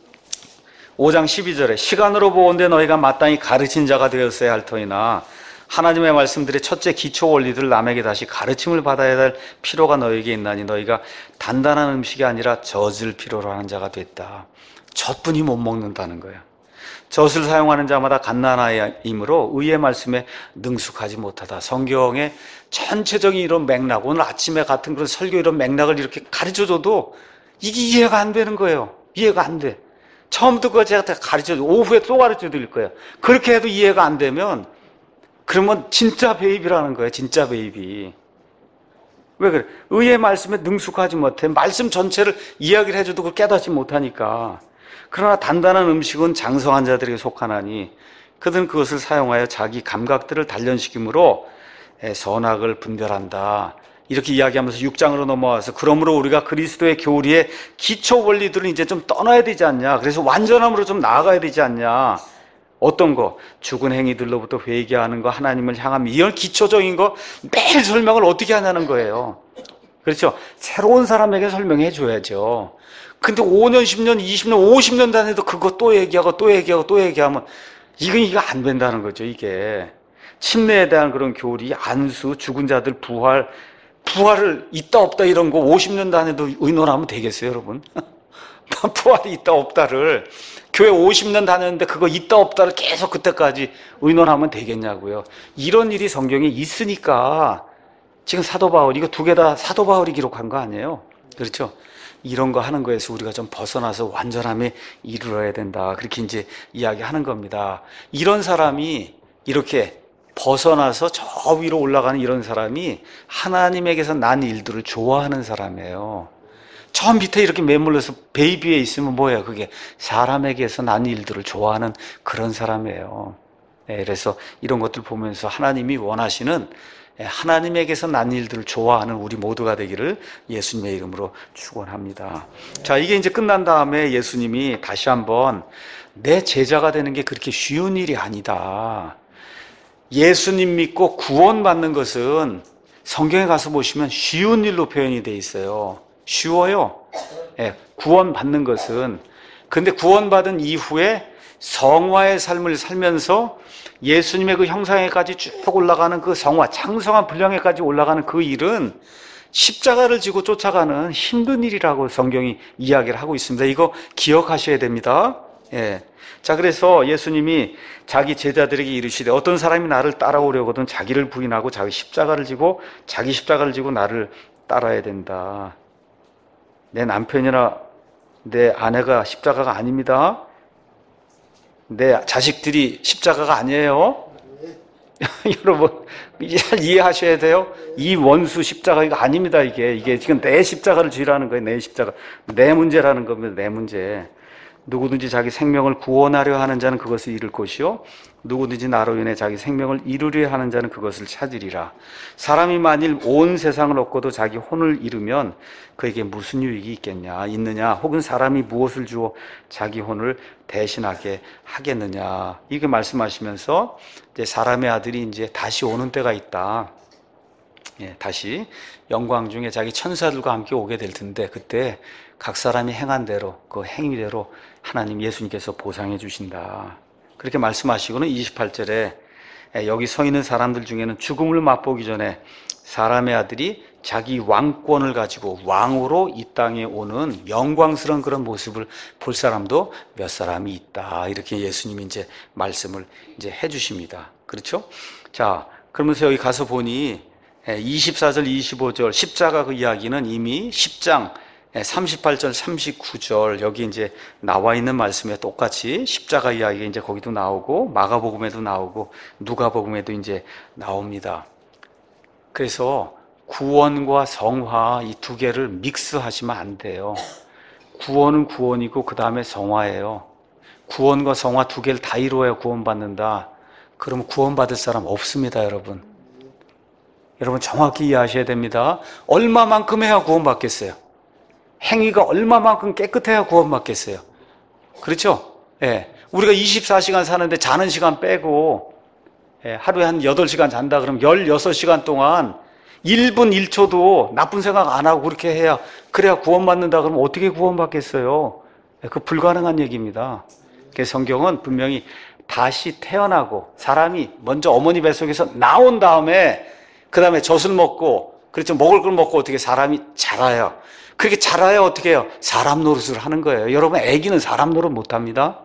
5장 12절에 시간으로 보온데 너희가 마땅히 가르친 자가 되었어야 할 터이나 하나님의 말씀들의 첫째 기초 원리들을 남에게 다시 가르침을 받아야 할 필요가 너에게 있나니 너희가 단단한 음식이 아니라 젖을 필요로 하는 자가 됐다. 젖뿐이 못 먹는다는 거예요. 젖을 사용하는 자마다 갓난아이이므로 의의 말씀에 능숙하지 못하다. 성경의 전체적인 이런 맥락, 오늘 아침에 같은 그런 설교 이런 맥락을 이렇게 가르쳐줘도 이게 이해가 안 되는 거예요. 이해가 안 돼. 처음부터 그거 제가 다 가르쳐줘. 오후에 또 가르쳐 드릴 거예요. 그렇게 해도 이해가 안 되면 그러면 진짜 베이비라는 거예요. 진짜 베이비. 왜 그래? 의의 말씀에 능숙하지 못해. 말씀 전체를 이야기를 해줘도 그걸 깨닫지 못하니까. 그러나 단단한 음식은 장성한 자들에게 속하나니 그들은 그것을 사용하여 자기 감각들을 단련시킴으로 선악을 분별한다. 이렇게 이야기하면서 6장으로 넘어와서 그러므로 우리가 그리스도의 교리의 기초 원리들을 이제 좀 떠나야 되지 않냐. 그래서 완전함으로 좀 나아가야 되지 않냐. 어떤 거? 죽은 행위들로부터 회개하는 거, 하나님을 향한 이런 기초적인 거 매일 설명을 어떻게 하냐는 거예요. 그렇죠? 새로운 사람에게 설명해 줘야죠. 근데 5년, 10년, 20년, 50년 단위도 그거 또 얘기하고 또 얘기하고 또 얘기하면 이거 안 된다는 거죠, 이게. 침례에 대한 그런 교리, 안수, 죽은 자들 부활을 있다 없다 이런 거 50년 단위도 의논하면 되겠어요, 여러분? 부활이 있다 없다를 교회 50년 다녔는데 그거 있다 없다를 계속 그때까지 의논하면 되겠냐고요. 이런 일이 성경에 있으니까 지금 사도 바울 이거 두 개 다 사도 바울이 기록한 거 아니에요? 그렇죠? 이런 거 하는 거에서 우리가 좀 벗어나서 완전함에 이르러야 된다. 그렇게 이제 이야기하는 겁니다. 이런 사람이 이렇게 벗어나서 저 위로 올라가는 이런 사람이 하나님에게서 난 일들을 좋아하는 사람이에요. 저 밑에 이렇게 매몰려서 베이비에 있으면 뭐예요? 그게 사람에게서 난 일들을 좋아하는 그런 사람이에요. 그래서 이런 것들 보면서 하나님이 원하시는 하나님에게서 난 일들을 좋아하는 우리 모두가 되기를 예수님의 이름으로 축원합니다. 자, 이게 이제 끝난 다음에 예수님이 다시 한번 내 제자가 되는 게 그렇게 쉬운 일이 아니다. 예수님 믿고 구원받는 것은 성경에 가서 보시면 쉬운 일로 표현이 돼 있어요. 쉬워요. 구원받는 것은. 근데 구원받은 이후에 성화의 삶을 살면서 예수님의 그 형상에까지 쭉 올라가는 그 성화, 창성한 분량에까지 올라가는 그 일은 십자가를 지고 쫓아가는 힘든 일이라고 성경이 이야기를 하고 있습니다. 이거 기억하셔야 됩니다. 자, 그래서 예수님이 자기 제자들에게 이르시되 어떤 사람이 나를 따라오려거든 자기를 부인하고 자기 십자가를 지고 나를 따라야 된다. 내 남편이나 내 아내가 십자가가 아닙니다. 내 자식들이 십자가가 아니에요. 여러분 잘 이해하셔야 돼요. 이 원수 십자가 이거 아닙니다. 이게 지금 내 십자가를 지라는 거예요. 내 십자가, 내 문제라는 겁니다. 내 문제. 누구든지 자기 생명을 구원하려 하는 자는 그것을 잃을 것이요 누구든지 나로 인해 자기 생명을 잃으려 하는 자는 그것을 찾으리라. 사람이 만일 온 세상을 얻고도 자기 혼을 잃으면 그에게 무슨 유익이 있느냐, 혹은 사람이 무엇을 주어 자기 혼을 대신하게 하겠느냐. 이렇게 말씀하시면서 이제 사람의 아들이 이제 다시 오는 때가 있다. 다시 영광 중에 자기 천사들과 함께 오게 될 텐데 그때 각 사람이 행한 대로 그 행위대로 하나님 예수님께서 보상해 주신다. 그렇게 말씀하시고는 28절에 여기 서 있는 사람들 중에는 죽음을 맛보기 전에 사람의 아들이 자기 왕권을 가지고 왕으로 이 땅에 오는 영광스러운 그런 모습을 볼 사람도 몇 사람이 있다. 이렇게 예수님이 이제 말씀을 이제 해 주십니다. 그렇죠? 자, 그러면서 여기 가서 보니 24절, 25절 십자가 그 이야기는 이미 10장 38절, 39절 여기 이제 나와 있는 말씀에 똑같이 십자가 이야기가 이제 거기도 나오고 마가복음에도 나오고 누가복음에도 이제 나옵니다. 그래서 구원과 성화 이 두 개를 믹스하시면 안 돼요. 구원은 구원이고 그 다음에 성화예요. 구원과 성화 두 개를 다 이루어야 구원받는다. 그러면 구원받을 사람 없습니다, 여러분. 여러분 정확히 이해하셔야 됩니다. 얼마만큼 해야 구원받겠어요? 행위가 얼마만큼 깨끗해야 구원받겠어요? 그렇죠? 우리가 24시간 사는데 자는 시간 빼고 하루에 한 8시간 잔다 그러면 16시간 동안 1분 1초도 나쁜 생각 안 하고 그렇게 해야 그래야 구원받는다 그러면 어떻게 구원받겠어요? 그 불가능한 얘기입니다. 그래서 성경은 분명히 다시 태어나고 사람이 먼저 어머니 뱃속에서 나온 다음에 그 다음에 젖을 먹고 그렇죠. 먹을 걸 먹고 어떻게 사람이 자라요. 그렇게 자라야 어떻게 해요? 사람 노릇을 하는 거예요. 여러분 애기는 사람 노릇 못합니다.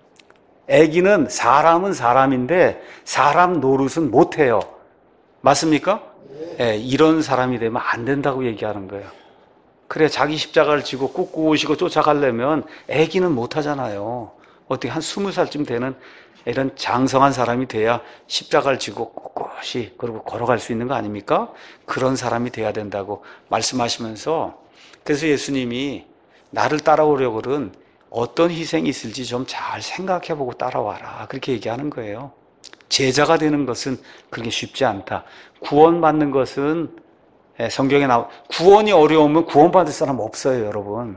애기는 사람은 사람인데 사람 노릇은 못해요. 맞습니까? 이런 사람이 되면 안 된다고 얘기하는 거예요. 그래 자기 십자가를 지고 꾹꾹 오시고 쫓아가려면 애기는 못하잖아요. 어떻게 한 20살쯤 되는 이런 장성한 사람이 돼야 십자가를 지고 꼿꼿이 그리고 걸어갈 수 있는 거 아닙니까? 그런 사람이 돼야 된다고 말씀하시면서 그래서 예수님이 나를 따라오려거든 어떤 희생이 있을지 좀 잘 생각해보고 따라와라. 그렇게 얘기하는 거예요. 제자가 되는 것은 그렇게 쉽지 않다. 구원받는 것은 성경에 구원이 어려우면 구원받을 사람 없어요, 여러분.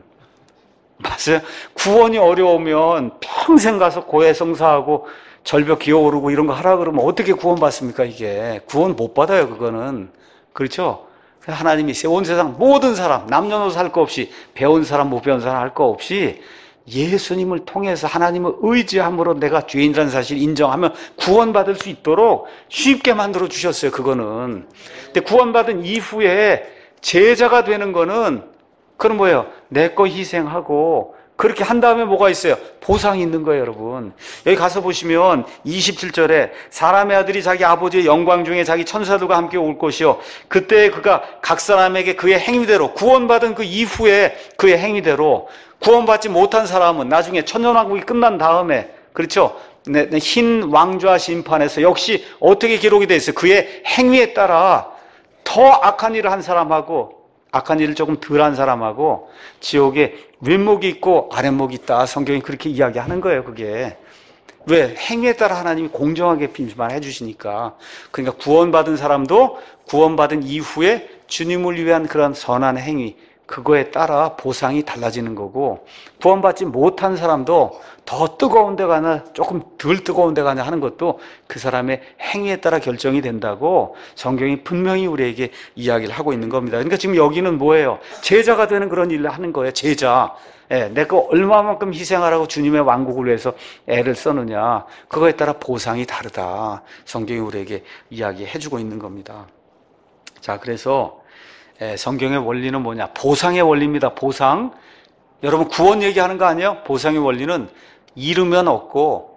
맞아요. 구원이 어려우면 평생 가서 고해성사하고 절벽 기어오르고 이런 거 하라 그러면 어떻게 구원받습니까, 이게? 구원 못 받아요, 그거는. 그렇죠? 하나님이 온 세상 모든 사람, 남녀노소 할 거 없이, 배운 사람, 못 배운 사람 할 거 없이 예수님을 통해서 하나님을 의지함으로 내가 죄인이라는 사실 인정하면 구원받을 수 있도록 쉽게 만들어 주셨어요, 그거는. 근데 구원받은 이후에 제자가 되는 거는, 그건 뭐예요? 내 거 희생하고, 그렇게 한 다음에 뭐가 있어요? 보상이 있는 거예요, 여러분. 여기 가서 보시면 27절에 사람의 아들이 자기 아버지의 영광 중에 자기 천사들과 함께 올 것이요. 그때 그가 각 사람에게 그의 행위대로, 구원받은 그 이후에 그의 행위대로, 구원받지 못한 사람은 나중에 천년왕국이 끝난 다음에, 그렇죠? 흰 왕좌 심판에서 역시 어떻게 기록이 되어 있어요? 그의 행위에 따라 더 악한 일을 한 사람하고 악한 일을 조금 덜한 사람하고 지옥에 윗목이 있고 아랫목이 있다. 성경이 그렇게 이야기하는 거예요, 그게. 왜? 행위에 따라 하나님이 공정하게 빈말해 주시니까. 그러니까 구원받은 사람도 구원받은 이후에 주님을 위한 그런 선한 행위, 그거에 따라 보상이 달라지는 거고, 구원받지 못한 사람도 더 뜨거운 데 가나 조금 덜 뜨거운 데 가냐 하는 것도 그 사람의 행위에 따라 결정이 된다고 성경이 분명히 우리에게 이야기를 하고 있는 겁니다. 그러니까 지금 여기는 뭐예요? 제자가 되는 그런 일을 하는 거예요, 제자. 내가 얼마만큼 희생하라고 주님의 왕국을 위해서 애를 써느냐, 그거에 따라 보상이 다르다. 성경이 우리에게 이야기해 주고 있는 겁니다. 자, 그래서 성경의 원리는 뭐냐? 보상의 원리입니다. 보상. 여러분 구원 얘기하는 거 아니에요? 보상의 원리는 잃으면 얻고,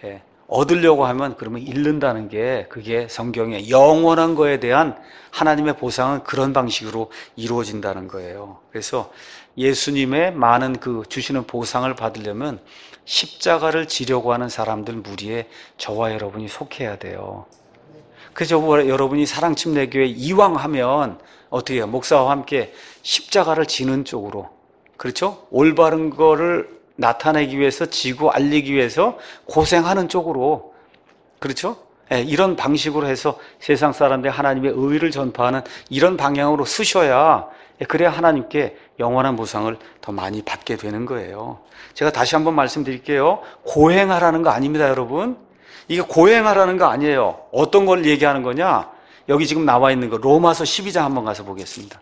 얻으려고 하면 그러면 잃는다는 게, 그게 성경의 영원한 거에 대한 하나님의 보상은 그런 방식으로 이루어진다는 거예요. 그래서 예수님의 많은 그 주시는 보상을 받으려면 십자가를 지려고 하는 사람들 무리에 저와 여러분이 속해야 돼요. 그래서 여러분이 사랑침례교회 이왕하면 어떻게 해요? 목사와 함께 십자가를 지는 쪽으로, 그렇죠? 올바른 거를 나타내기 위해서, 지고 알리기 위해서 고생하는 쪽으로, 그렇죠? 이런 방식으로 해서 세상 사람들이 하나님의 의를 전파하는 이런 방향으로 쓰셔야, 그래야 하나님께 영원한 보상을 더 많이 받게 되는 거예요. 제가 다시 한번 말씀드릴게요. 고행하라는 거 아닙니다, 여러분. 이게 고행하라는 거 아니에요. 어떤 걸 얘기하는 거냐? 여기 지금 나와 있는 거 로마서 12장 한번 가서 보겠습니다.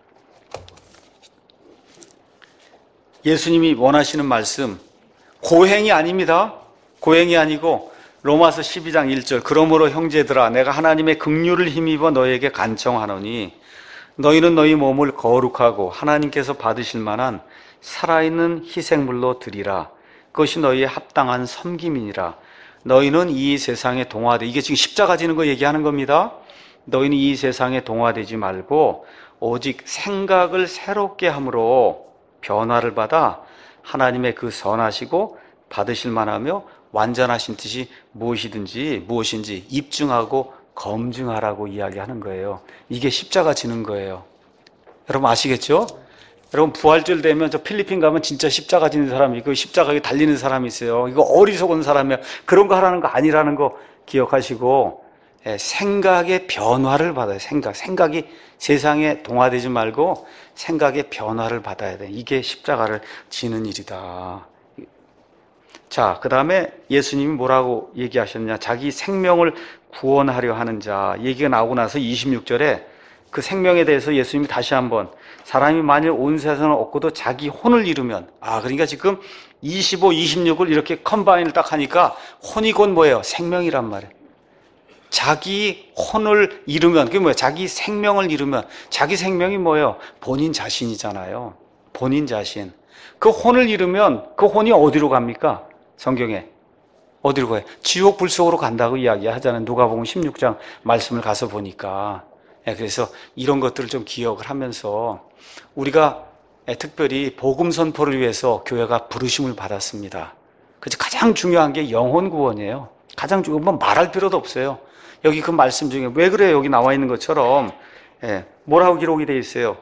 예수님이 원하시는 말씀, 고행이 아닙니다. 고행이 아니고 로마서 12장 1절, 그러므로 형제들아 내가 하나님의 긍휼을 힘입어 너희에게 간청하노니 너희는 너희 몸을 거룩하고 하나님께서 받으실 만한 살아있는 희생물로 드리라. 그것이 너희의 합당한 섬김이니라. 너희는 이 세상에 동화돼, 이게 지금 십자가 지는 거 얘기하는 겁니다. 너희는 이 세상에 동화되지 말고 오직 생각을 새롭게 함으로 변화를 받아 하나님의 그 선하시고 받으실 만하며 완전하신 뜻이 무엇인지 입증하고 검증하라고 이야기하는 거예요. 이게 십자가 지는 거예요. 여러분 아시겠죠? 여러분 부활절 되면 저 필리핀 가면 진짜 십자가 지는 사람이 있고 십자가에 달리는 사람이 있어요. 이거 어리석은 사람이야. 그런 거 하라는 거 아니라는 거 기억하시고, 생각의 변화를 받아요. 생각이 세상에 동화되지 말고 생각의 변화를 받아야 돼. 이게 십자가를 지는 일이다. 자, 그 다음에 예수님이 뭐라고 얘기하셨냐? 자기 생명을 구원하려 하는 자 얘기가 나오고 나서 26절에 그 생명에 대해서 예수님이 다시 한번, 사람이 만일 온 세상을 얻고도 자기 혼을 잃으면, 그러니까 지금 25, 26을 이렇게 컴바인을 딱 하니까 혼이 곧 뭐예요? 생명이란 말이에요. 자기 혼을 잃으면, 그게 뭐예요? 자기 생명을 잃으면, 자기 생명이 뭐예요? 본인 자신이잖아요. 본인 자신. 그 혼을 잃으면 그 혼이 어디로 갑니까? 성경에 어디로 가요? 지옥 불속으로 간다고 이야기하잖아요. 누가복음 16장 말씀을 가서 보니까. 그래서 이런 것들을 좀 기억을 하면서 우리가 특별히 복음 선포를 위해서 교회가 부르심을 받았습니다. 그래서 가장 중요한 게 영혼 구원이에요. 가장 중요한 건 말할 필요도 없어요. 여기 그 말씀 중에 왜 그래요? 여기 나와 있는 것처럼 뭐라고 기록이 되어 있어요?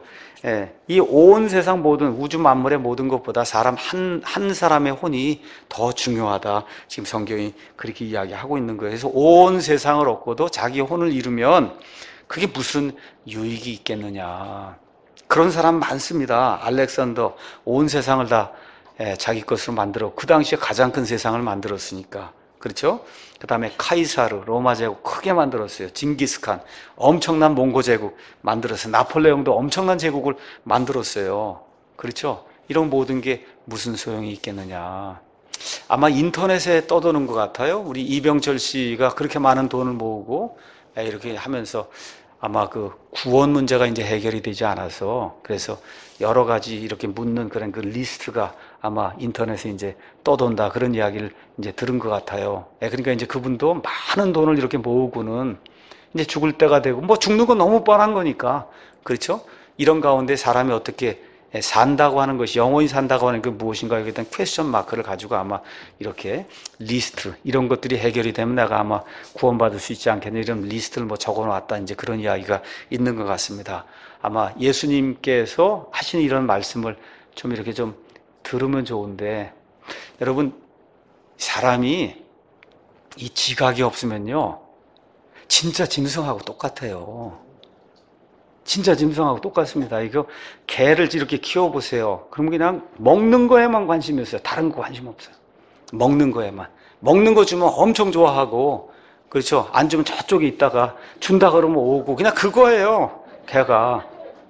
예, 이 온 세상 모든 우주 만물의 모든 것보다 사람 한 사람의 혼이 더 중요하다. 지금 성경이 그렇게 이야기하고 있는 거예요. 그래서 온 세상을 얻고도 자기 혼을 잃으면 그게 무슨 유익이 있겠느냐. 그런 사람 많습니다. 알렉산더 온 세상을 다 자기 것으로 만들어 그 당시에 가장 큰 세상을 만들었으니까. 그렇죠? 그 다음에 카이사르 로마 제국 크게 만들었어요. 징기스칸 엄청난 몽고 제국 만들었어요. 나폴레옹도 엄청난 제국을 만들었어요. 그렇죠? 이런 모든 게 무슨 소용이 있겠느냐. 아마 인터넷에 떠도는 것 같아요. 우리 이병철 씨가 그렇게 많은 돈을 모으고 이렇게 하면서 아마 그 구원 문제가 이제 해결이 되지 않아서 그래서 여러 가지 이렇게 묻는 그런 그 리스트가 아마 인터넷에 이제 떠돈다 그런 이야기를 이제 들은 것 같아요. 그러니까 이제 그분도 많은 돈을 이렇게 모으고는 이제 죽을 때가 되고 뭐 죽는 건 너무 뻔한 거니까 그렇죠? 이런 가운데 사람이 어떻게 산다고 하는 것이 영원히 산다고 하는 게 무엇인가 여기에 대한 퀘스천 마크를 가지고 아마 이렇게 리스트 이런 것들이 해결이 되면 내가 아마 구원받을 수 있지 않겠냐 이런 리스트를 뭐 적어놨다 이제 그런 이야기가 있는 것 같습니다. 아마 예수님께서 하신 이런 말씀을 좀 이렇게 좀 들으면 좋은데 여러분 사람이 이 지각이 없으면요 진짜 짐승하고 똑같아요. 진짜 짐승하고 똑같습니다. 이거 개를 이렇게 키워보세요. 그럼 그냥 먹는 거에만 관심이 있어요. 다른 거 관심 없어요. 먹는 거에만. 먹는 거 주면 엄청 좋아하고 그렇죠. 안 주면 저쪽에 있다가 준다 그러면 오고 그냥 그거예요. 개가.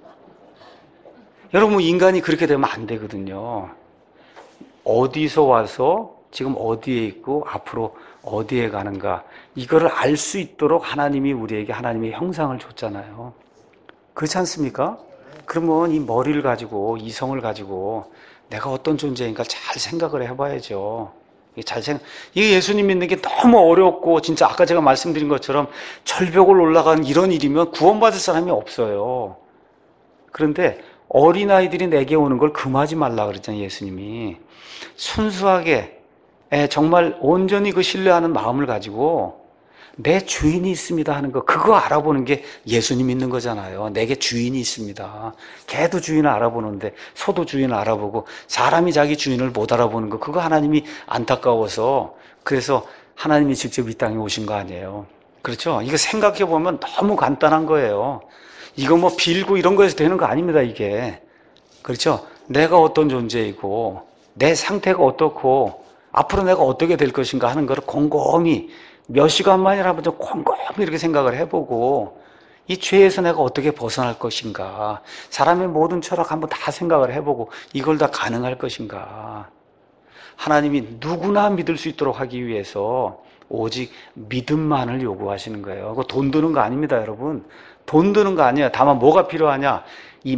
여러분 인간이 그렇게 되면 안 되거든요. 어디서 와서 지금 어디에 있고 앞으로 어디에 가는가 이거를 알 수 있도록 하나님이 우리에게 하나님의 형상을 줬잖아요. 그렇지 않습니까? 그러면 이 머리를 가지고 이성을 가지고 내가 어떤 존재인가 잘 생각을 해봐야죠. 이게 예수님 믿는 게 너무 어렵고 진짜 아까 제가 말씀드린 것처럼 절벽을 올라간 이런 일이면 구원받을 사람이 없어요. 그런데 어린아이들이 내게 오는 걸 금하지 말라 그랬잖아요. 예수님이 순수하게 정말 온전히 그 신뢰하는 마음을 가지고 내 주인이 있습니다 하는 거 그거 알아보는 게 예수님 믿는 거잖아요. 내게 주인이 있습니다. 개도 주인을 알아보는데 소도 주인을 알아보고 사람이 자기 주인을 못 알아보는 거 그거 하나님이 안타까워서 그래서 하나님이 직접 이 땅에 오신 거 아니에요. 그렇죠? 이거 생각해 보면 너무 간단한 거예요. 이거 뭐 빌고 이런 거에서 되는 거 아닙니다. 이게 그렇죠? 내가 어떤 존재이고 내 상태가 어떻고 앞으로 내가 어떻게 될 것인가 하는 거를 곰곰이 몇 시간만이라도 곰곰이 이렇게 생각을 해보고 이 죄에서 내가 어떻게 벗어날 것인가 사람의 모든 철학 한번 다 생각을 해보고 이걸 다 가능할 것인가 하나님이 누구나 믿을 수 있도록 하기 위해서 오직 믿음만을 요구하시는 거예요. 그거 돈 드는 거 아닙니다 여러분. 돈 드는 거 아니에요. 다만 뭐가 필요하냐 이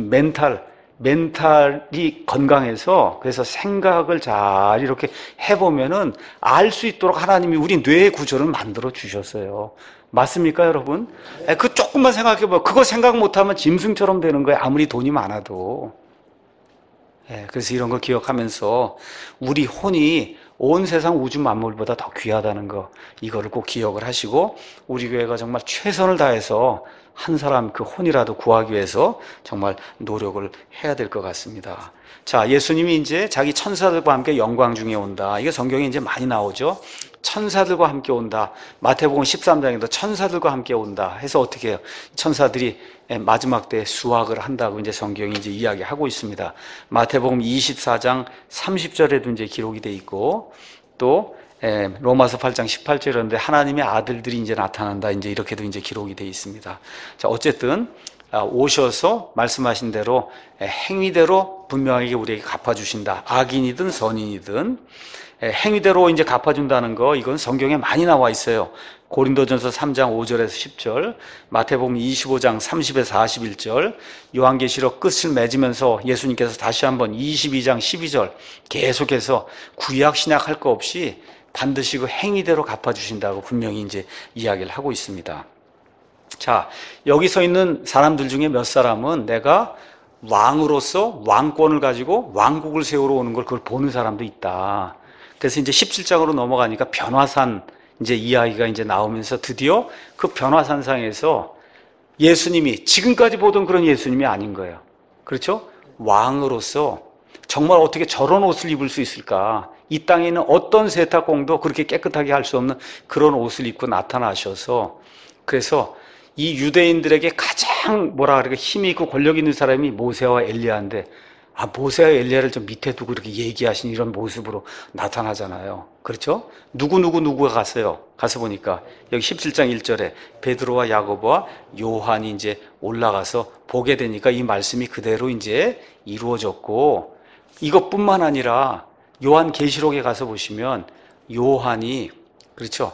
멘탈이 건강해서 그래서 생각을 잘 이렇게 해보면은 알 수 있도록 하나님이 우리 뇌의 구조를 만들어 주셨어요. 맞습니까 여러분? 그 조금만 생각해봐요. 그거 생각 못하면 짐승처럼 되는 거예요. 아무리 돈이 많아도. 그래서 이런 거 기억하면서 우리 혼이 온 세상 우주 만물보다 더 귀하다는 거 이거를 꼭 기억을 하시고 우리 교회가 정말 최선을 다해서 한 사람 그 혼이라도 구하기 위해서 정말 노력을 해야 될 것 같습니다. 자, 예수님이 이제 자기 천사들과 함께 영광 중에 온다. 이게 성경에 이제 많이 나오죠. 천사들과 함께 온다. 마태복음 13장에도 천사들과 함께 온다. 해서 어떻게 해요? 천사들이 마지막 때 수확을 한다고 이제 성경이 이제 이야기하고 있습니다. 마태복음 24장 30절에도 이제 기록이 돼 있고 또 로마서 8장 18절인데 하나님의 아들들이 이제 나타난다. 이제 이렇게도 이제 기록이 돼 있습니다. 자, 어쨌든 오셔서 말씀하신 대로 행위대로 분명하게 우리에게 갚아주신다. 악인이든 선인이든 행위대로 이제 갚아준다는 거 이건 성경에 많이 나와 있어요. 고린도전서 3장 5절에서 10절, 마태복음 25장 30에서 41절, 요한계시록 끝을 맺으면서 예수님께서 다시 한번 22장 12절 계속해서 구약 신약 할 거 없이 반드시 그 행위대로 갚아주신다고 분명히 이제 이야기를 하고 있습니다. 자, 여기 서 있는 사람들 중에 몇 사람은 내가 왕으로서 왕권을 가지고 왕국을 세우러 오는 걸 그걸 보는 사람도 있다. 그래서 이제 17장으로 넘어가니까 변화산 이제 이야기가 이제 나오면서 드디어 그 변화산상에서 예수님이 지금까지 보던 그런 예수님이 아닌 거예요. 그렇죠? 왕으로서 정말 어떻게 저런 옷을 입을 수 있을까? 이 땅에 있는 어떤 세탁공도 그렇게 깨끗하게 할 수 없는 그런 옷을 입고 나타나셔서, 그래서 이 유대인들에게 가장 힘이 있고 권력 있는 사람이 모세와 엘리야인데, 모세와 엘리야를 좀 밑에 두고 이렇게 얘기하신 이런 모습으로 나타나잖아요. 그렇죠? 누구가 갔어요? 가서 보니까 여기 17장 1절에 베드로와 야고보와 요한이 이제 올라가서 보게 되니까 이 말씀이 그대로 이제 이루어졌고, 이것뿐만 아니라 요한 계시록에 가서 보시면 요한이, 그렇죠?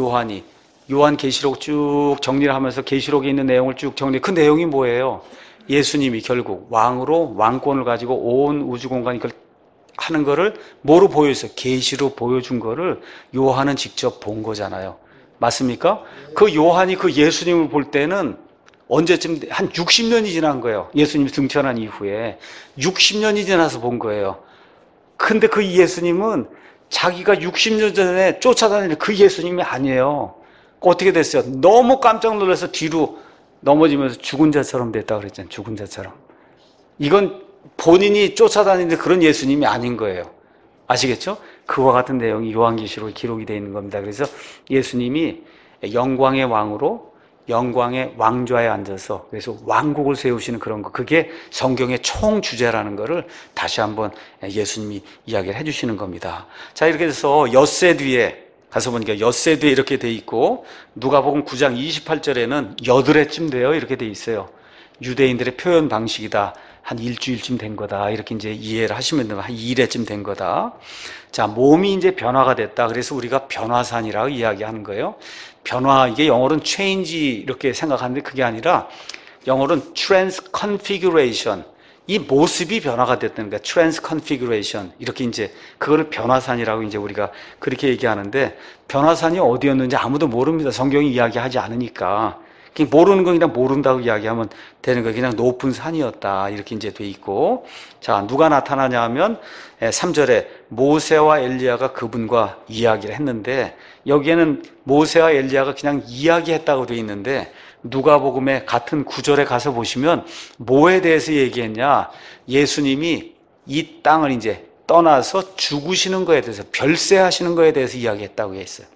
요한 계시록 쭉 정리를 하면서 계시록에 있는 내용을 쭉 정리. 그 내용이 뭐예요? 예수님이 결국 왕으로 왕권을 가지고 온 우주 공간 이걸 하는 거를 뭐로 보여줬어요? 계시로 보여준 거를 요한은 직접 본 거잖아요. 맞습니까? 그 요한이 그 예수님을 볼 때는 언제쯤 한 60년이 지난 거예요. 예수님이 등천한 이후에 60년이 지나서 본 거예요. 근데 그 예수님은 자기가 60년 전에 쫓아다니는 그 예수님이 아니에요. 어떻게 됐어요? 너무 깜짝 놀라서 뒤로 넘어지면서 죽은 자처럼 됐다고 그랬잖아요. 죽은 자처럼. 이건 본인이 쫓아다니는 그런 예수님이 아닌 거예요. 아시겠죠? 그와 같은 내용이 요한계시록에 기록이 되어 있는 겁니다. 그래서 예수님이 영광의 왕으로 영광의 왕좌에 앉아서 그래서 왕국을 세우시는 그런 거, 그게 성경의 총 주제라는 거를 다시 한번 예수님이 이야기를 해주시는 겁니다. 자, 이렇게 해서 엿새 뒤에 가서 보니까 엿새 뒤에 이렇게 돼 있고, 누가복음 9장 28절에는 여드레쯤 돼요 이렇게 돼 있어요. 유대인들의 표현 방식이다. 한 일주일쯤 된 거다. 이렇게 이제 이해를 하시면 돼요. 한 2일쯤 된 거다. 자, 몸이 이제 변화가 됐다. 그래서 우리가 변화산이라고 이야기하는 거예요. 변화, 이게 영어로는 change 이렇게 생각하는데 그게 아니라 영어로는 transconfiguration. 이 모습이 변화가 됐다는 거야. transconfiguration. 이렇게 이제 그거를 변화산이라고 이제 우리가 그렇게 얘기하는데, 변화산이 어디였는지 아무도 모릅니다. 성경이 이야기하지 않으니까. 모르는 건 그냥 모른다고 이야기하면 되는 거예요. 그냥 높은 산이었다. 이렇게 이제 돼 있고. 자, 누가 나타나냐 하면 3절에 모세와 엘리야가 그분과 이야기를 했는데, 여기에는 모세와 엘리야가 그냥 이야기했다고 돼 있는데, 누가복음의 같은 구절에 가서 보시면 뭐에 대해서 얘기했냐? 예수님이 이 땅을 이제 떠나서 죽으시는 거에 대해서, 별세하시는 거에 대해서 이야기했다고 했어요.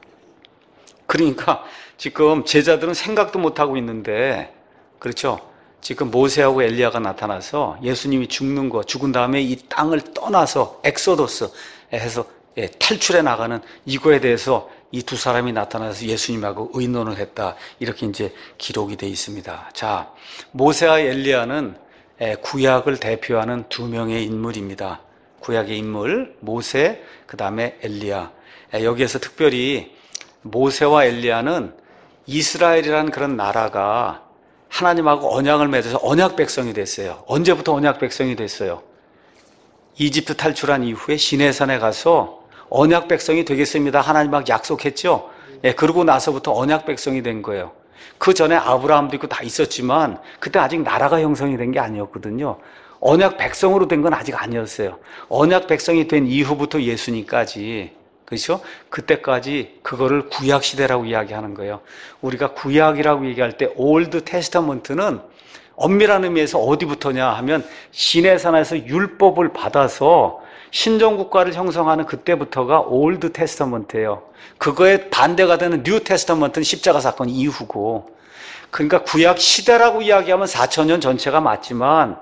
그러니까 지금 제자들은 생각도 못하고 있는데, 그렇죠? 지금 모세하고 엘리야가 나타나서 예수님이 죽는 거, 죽은 다음에 이 땅을 떠나서 엑소더스 해서 탈출해 나가는 이거에 대해서 이 두 사람이 나타나서 예수님하고 의논을 했다. 이렇게 이제 기록이 되어 있습니다. 자, 모세와 엘리야는 구약을 대표하는 두 명의 인물입니다. 구약의 인물, 모세, 그 다음에 엘리야. 여기에서 특별히 모세와 엘리야는 이스라엘이라는 그런 나라가 하나님하고 언약을 맺어서 언약 백성이 됐어요. 언제부터 언약 백성이 됐어요? 이집트 탈출한 이후에 시내산에 가서 언약 백성이 되겠습니다. 하나님하고 약속했죠. 그러고 나서부터 언약 백성이 된 거예요. 그 전에 아브라함도 있고 다 있었지만 그때 아직 나라가 형성이 된 게 아니었거든요. 언약 백성으로 된 건 아직 아니었어요. 언약 백성이 된 이후부터 예수님까지, 그렇죠? 그때까지 그거를 구약 시대라고 이야기하는 거예요. 우리가 구약이라고 얘기할 때 올드 테스타먼트는 엄밀한 의미에서 어디부터냐 하면 시내산에서 율법을 받아서 신정국가를 형성하는 그때부터가 올드 테스타먼트예요. 그거에 반대가 되는 뉴 테스타먼트는 십자가 사건 이후고, 그러니까 구약 시대라고 이야기하면 4,000년 전체가 맞지만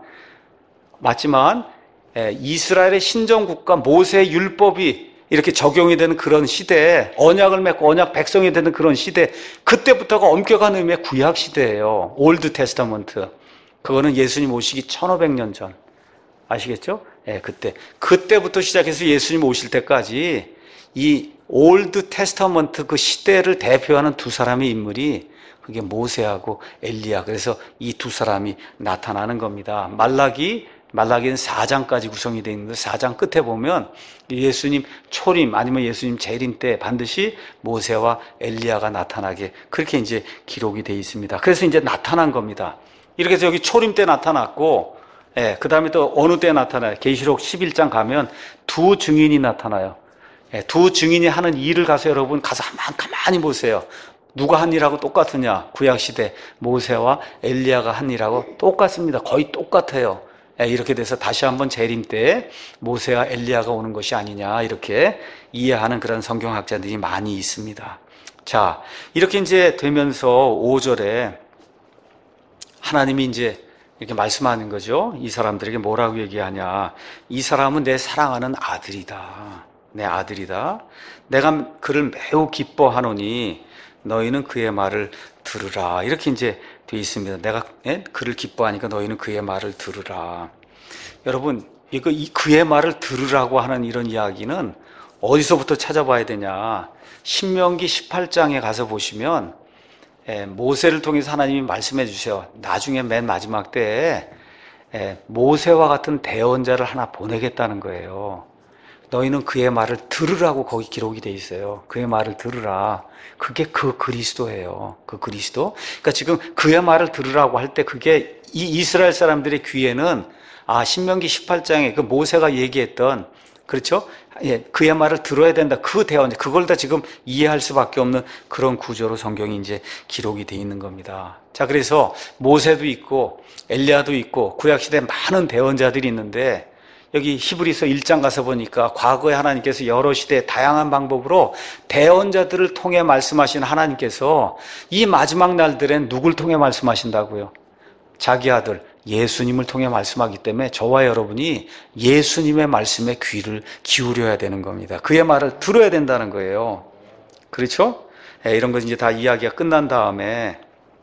이스라엘의 신정국가 모세의 율법이 이렇게 적용이 되는 그런 시대에, 언약을 맺고 언약 백성이 되는 그런 시대, 그때부터가 엄격한 의미의 구약 시대예요. 올드 테스타먼트. 그거는 예수님 오시기 1500년 전. 아시겠죠? 그때부터 시작해서 예수님 오실 때까지 이 올드 테스타먼트 그 시대를 대표하는 두 사람의 인물이, 그게 모세하고 엘리야. 그래서 이 두 사람이 나타나는 겁니다. 말라기는 4장까지 구성이 되어 있는데 4장 끝에 보면 예수님 초림 아니면 예수님 재림 때 반드시 모세와 엘리야가 나타나게 그렇게 이제 기록이 되어 있습니다. 그래서 이제 나타난 겁니다. 이렇게 해서 여기 초림 때 나타났고, 그 다음에 또 어느 때 나타나요? 계시록 11장 가면 두 증인이 나타나요. 두 증인이 하는 일을 가서 여러분 가서 한번 가만히 보세요. 누가 한 일하고 똑같으냐? 구약시대 모세와 엘리야가 한 일하고 똑같습니다. 거의 똑같아요. 이렇게 돼서 다시 한번 재림 때 모세와 엘리야가 오는 것이 아니냐 이렇게 이해하는 그런 성경학자들이 많이 있습니다. 자, 이렇게 이제 되면서 5절에 하나님이 이제 이렇게 말씀하는 거죠. 이 사람들에게 뭐라고 얘기하냐. 이 사람은 내 사랑하는 아들이다. 내 아들이다. 내가 그를 매우 기뻐하노니 너희는 그의 말을 들으라. 이렇게 이제 되어 있습니다. 내가 그를 기뻐하니까 너희는 그의 말을 들으라. 여러분, 그의 말을 들으라고 하는 이런 이야기는 어디서부터 찾아봐야 되냐. 신명기 18장에 가서 보시면 모세를 통해서 하나님이 말씀해 주세요. 나중에 맨 마지막 때에 모세와 같은 대언자를 하나 보내겠다는 거예요. 너희는 그의 말을 들으라고 거기 기록이 돼 있어요. 그의 말을 들으라. 그게 그 그리스도예요. 그 그리스도. 그러니까 지금 그의 말을 들으라고 할 때 그게 이 이스라엘 사람들의 귀에는 신명기 18장에 그 모세가 얘기했던 그렇죠? 그의 말을 들어야 된다. 그 대언자. 그걸 다 지금 이해할 수밖에 없는 그런 구조로 성경이 이제 기록이 돼 있는 겁니다. 자, 그래서 모세도 있고 엘리야도 있고 구약시대에 많은 대언자들이 있는데 여기 히브리서 1장 가서 보니까 과거에 하나님께서 여러 시대에 다양한 방법으로 대언자들을 통해 말씀하신 하나님께서 이 마지막 날들엔 누굴 통해 말씀하신다고요? 자기 아들 예수님을 통해 말씀하기 때문에 저와 여러분이 예수님의 말씀에 귀를 기울여야 되는 겁니다. 그의 말을 들어야 된다는 거예요. 그렇죠? 이런 거 이제 다 이야기가 끝난 다음에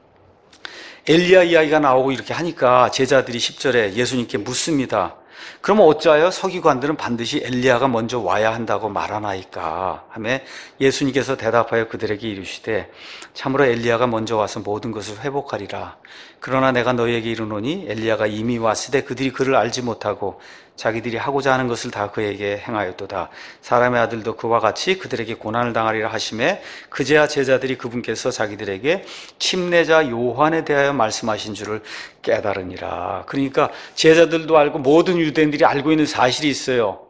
엘리야 이야기가 나오고 이렇게 하니까 제자들이 10절에 예수님께 묻습니다. 그러면 어찌하여 서기관들은 반드시 엘리야가 먼저 와야 한다고 말하나이까 하며 예수님께서 대답하여 그들에게 이르시되 참으로 엘리야가 먼저 와서 모든 것을 회복하리라. 그러나 내가 너희에게 이르노니 엘리야가 이미 왔으되 그들이 그를 알지 못하고 자기들이 하고자 하는 것을 다 그에게 행하였도다. 사람의 아들도 그와 같이 그들에게 고난을 당하리라 하시매 그제야 제자들이 그분께서 자기들에게 침례자 요한에 대하여 말씀하신 줄을 깨달으니라. 그러니까 제자들도 알고 모든 유대인들이 알고 있는 사실이 있어요.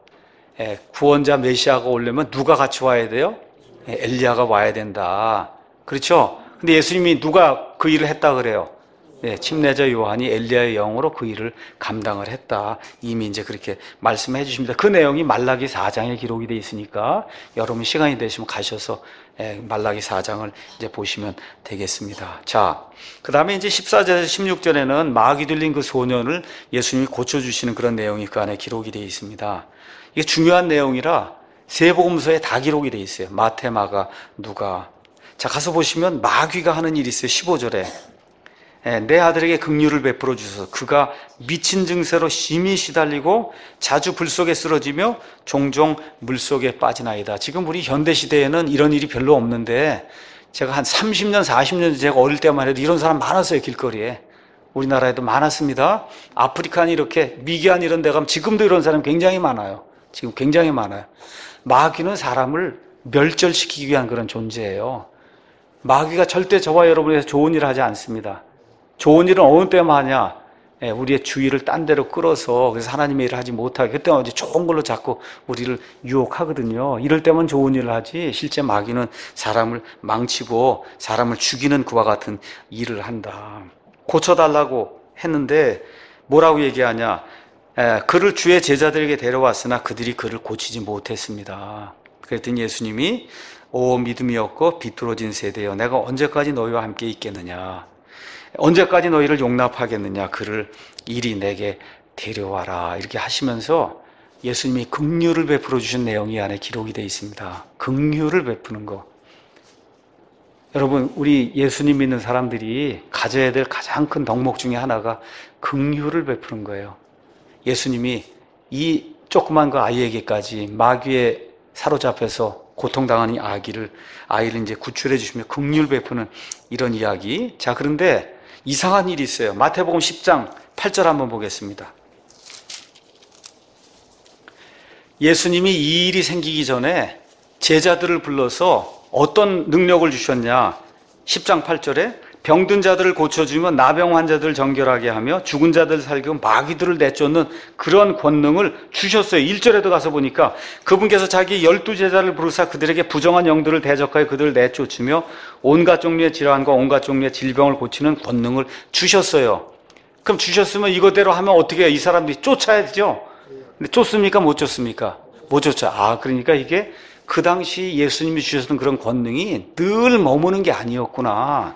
구원자 메시아가 오려면 누가 같이 와야 돼요? 엘리야가 와야 된다. 그렇죠? 근데 예수님이 누가 그 일을 했다 그래요? 침례자 요한이 엘리야의 영으로 그 일을 감당을 했다. 이미 이제 그렇게 말씀해 주십니다. 그 내용이 말라기 4장에 기록이 되어 있으니까 여러분 시간이 되시면 가셔서 말라기 4장을 이제 보시면 되겠습니다. 자, 그 다음에 이제 14절에서 16절에는 마귀 들린 그 소년을 예수님이 고쳐주시는 그런 내용이 그 안에 기록이 되어 있습니다. 이게 중요한 내용이라 세 복음서에 다 기록이 되어 있어요. 마태, 마가, 누가. 자, 가서 보시면 마귀가 하는 일이 있어요. 15절에. 내 아들에게 긍휼을 베풀어 주소서. 그가 미친 증세로 심히 시달리고 자주 불 속에 쓰러지며 종종 물 속에 빠지나이다. 지금 우리 현대 시대에는 이런 일이 별로 없는데 제가 한 30년, 40년 제가 어릴 때만 해도 이런 사람 많았어요. 길거리에. 우리나라에도 많았습니다. 아프리카는 이렇게 미개한 이런 데 가면 지금도 이런 사람 굉장히 많아요. 지금 굉장히 많아요. 마귀는 사람을 멸절시키기 위한 그런 존재예요. 마귀가 절대 저와 여러분에서 좋은 일을 하지 않습니다. 좋은 일은 어느 때만 하냐? 우리의 주의를 딴 데로 끌어서 그래서 하나님의 일을 하지 못하게 그때만 이제 좋은 걸로 자꾸 우리를 유혹하거든요. 이럴 때만 좋은 일을 하지 실제 마귀는 사람을 망치고 사람을 죽이는 그와 같은 일을 한다. 고쳐달라고 했는데 뭐라고 얘기하냐? 그를 주의 제자들에게 데려왔으나 그들이 그를 고치지 못했습니다. 그랬더니 예수님이 오 믿음이 없고 비뚤어진 세대여 내가 언제까지 너희와 함께 있겠느냐? 언제까지 너희를 용납하겠느냐? 그를 이리 내게 데려와라. 이렇게 하시면서 예수님이 긍휼을 베풀어 주신 내용이 안에 기록이 되어 있습니다. 긍휼을 베푸는 거. 여러분, 우리 예수님 믿는 사람들이 가져야 될 가장 큰 덕목 중에 하나가 긍휼을 베푸는 거예요. 예수님이 이 조그만 그 아이에게까지 마귀에 사로잡혀서 고통당하는 아이를 이제 구출해 주시며 긍휼 베푸는 이런 이야기. 자, 그런데 이상한 일이 있어요. 마태복음 10장 8절 한번 보겠습니다. 예수님이 이 일이 생기기 전에 제자들을 불러서 어떤 능력을 주셨냐? 10장 8절에 병든 자들을 고쳐주며 나병 환자들을 정결하게 하며 죽은 자들을 살리고 마귀들을 내쫓는 그런 권능을 주셨어요. 1절에도 가서 보니까 그분께서 자기 12제자를 부르사 그들에게 부정한 영들을 대적하여 그들을 내쫓으며 온갖 종류의 질환과 온갖 종류의 질병을 고치는 권능을 주셨어요. 그럼 주셨으면 이거대로 하면 어떻게 해요? 이 사람들이 쫓아야죠. 근데 쫓습니까? 못 쫓습니까? 못 쫓아. 그러니까 이게 그 당시 예수님이 주셨던 그런 권능이 늘 머무는 게 아니었구나.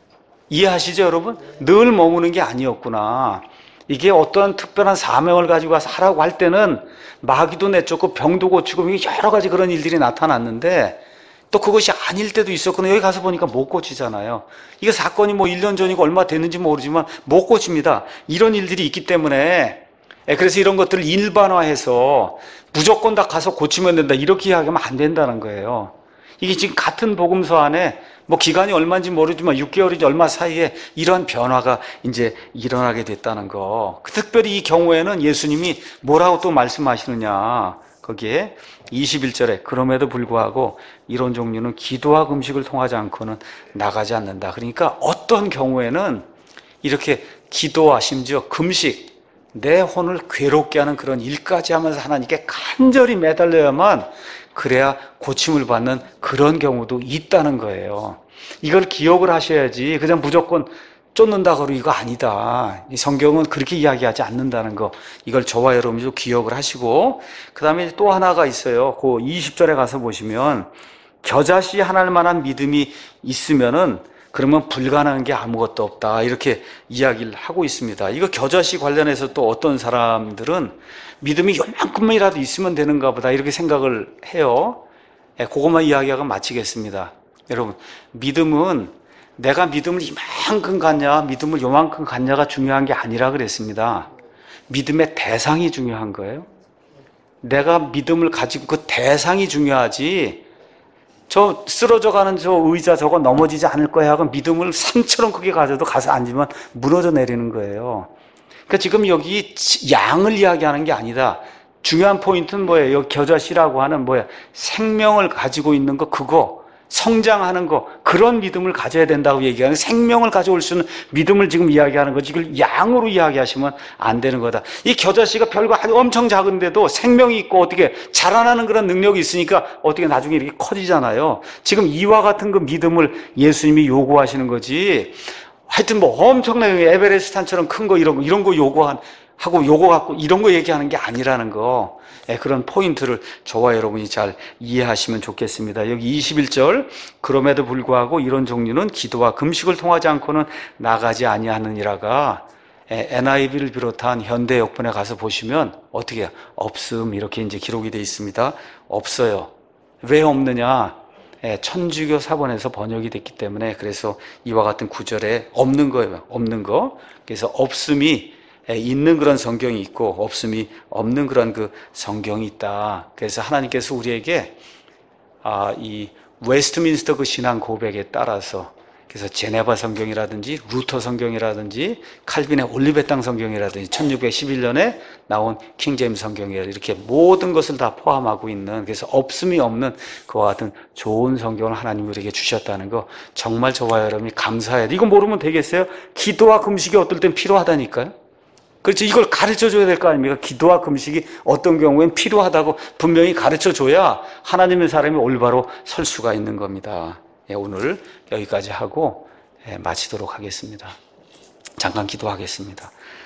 이해하시죠, 여러분? 늘 머무는 게 아니었구나. 이게 어떠한 특별한 사명을 가지고 와서 하라고 할 때는 마귀도 내쫓고 병도 고치고 여러 가지 그런 일들이 나타났는데 또 그것이 아닐 때도 있었거든요. 여기 가서 보니까 못 고치잖아요. 이게 사건이 뭐 1년 전이고 얼마 됐는지 모르지만 못 고칩니다. 이런 일들이 있기 때문에 그래서 이런 것들을 일반화해서 무조건 다 가서 고치면 된다 이렇게 이야기하면 안 된다는 거예요. 이게 지금 같은 복음서 안에 뭐 기간이 얼마인지 모르지만 6개월인지 얼마 사이에 이러한 변화가 이제 일어나게 됐다는 거. 특별히 이 경우에는 예수님이 뭐라고 또 말씀하시느냐. 거기에 21절에 그럼에도 불구하고 이런 종류는 기도와 금식을 통하지 않고는 나가지 않는다. 그러니까 어떤 경우에는 이렇게 기도와 심지어 금식, 내 혼을 괴롭게 하는 그런 일까지 하면서 하나님께 간절히 매달려야만 그래야 고침을 받는 그런 경우도 있다는 거예요. 이걸 기억을 하셔야지 그냥 무조건 쫓는다 그러고 이거 아니다. 이 성경은 그렇게 이야기하지 않는다는 거. 이걸 저와 여러분도 기억을 하시고 그 다음에 또 하나가 있어요. 그 20절에 가서 보시면 겨자씨 하나일 만한 믿음이 있으면은 그러면 불가능한 게 아무것도 없다. 이렇게 이야기를 하고 있습니다. 이거 겨자씨 관련해서 또 어떤 사람들은 믿음이 요만큼이라도 있으면 되는가 보다 이렇게 생각을 해요. 그것만 이야기하고 마치겠습니다. 여러분, 믿음은 내가 믿음을 이만큼 갖냐, 믿음을 요만큼 갖냐가 중요한 게 아니라 그랬습니다. 믿음의 대상이 중요한 거예요. 내가 믿음을 가지고 그 대상이 중요하지, 저 쓰러져 가는 저 의자 저거 넘어지지 않을 거야 하고 믿음을 산처럼 크게 가져도 가서 앉으면 무너져 내리는 거예요. 그러니까 지금 여기 양을 이야기하는 게 아니다. 중요한 포인트는 뭐예요? 여기 겨자씨라고 하는 생명을 가지고 있는 거, 그거. 성장하는 거, 그런 믿음을 가져야 된다고 얘기하는, 생명을 가져올 수 있는 믿음을 지금 이야기하는 거지, 이걸 양으로 이야기하시면 안 되는 거다. 이 겨자씨가 별거 아주 엄청 작은데도 생명이 있고 어떻게 자라나는 그런 능력이 있으니까 어떻게 나중에 이렇게 커지잖아요. 지금 이와 같은 그 믿음을 예수님이 요구하시는 거지. 하여튼 엄청나게 에베레스트 산처럼 큰 거 이런 거 요구하고 이런 거 얘기하는 게 아니라는 거. 그런 포인트를 저와 여러분이 잘 이해하시면 좋겠습니다. 여기 21절 그럼에도 불구하고 이런 종류는 기도와 금식을 통하지 않고는 나가지 아니하느니라가 NIV를 비롯한 현대 역본에 가서 보시면 어떻게 없음 이렇게 이제 기록이 되어 있습니다. 없어요. 왜 없느냐? 천주교 사본에서 번역이 됐기 때문에 그래서 이와 같은 구절에 없는 거예요. 없는 거. 그래서 없음이 있는 그런 성경이 있고 없음이 없는 그런 그 성경이 있다. 그래서 하나님께서 우리에게 이 웨스트민스터 그 신앙 고백에 따라서 그래서 제네바 성경이라든지 루터 성경이라든지 칼빈의 올리베 땅 성경이라든지 1611년에 나온 킹제임스 성경이라 이렇게 모든 것을 다 포함하고 있는, 그래서 없음이 없는 그와 같은 좋은 성경을 하나님이 우리에게 주셨다는 거 정말 저와 여러분이 감사해야 돼. 이거 모르면 되겠어요? 기도와 금식이 어떨 땐 필요하다니까요. 그렇죠. 이걸 가르쳐 줘야 될 거 아닙니까? 기도와 금식이 어떤 경우엔 필요하다고 분명히 가르쳐 줘야 하나님의 사람이 올바로 설 수가 있는 겁니다. 오늘 여기까지 하고 마치도록 하겠습니다. 잠깐 기도하겠습니다.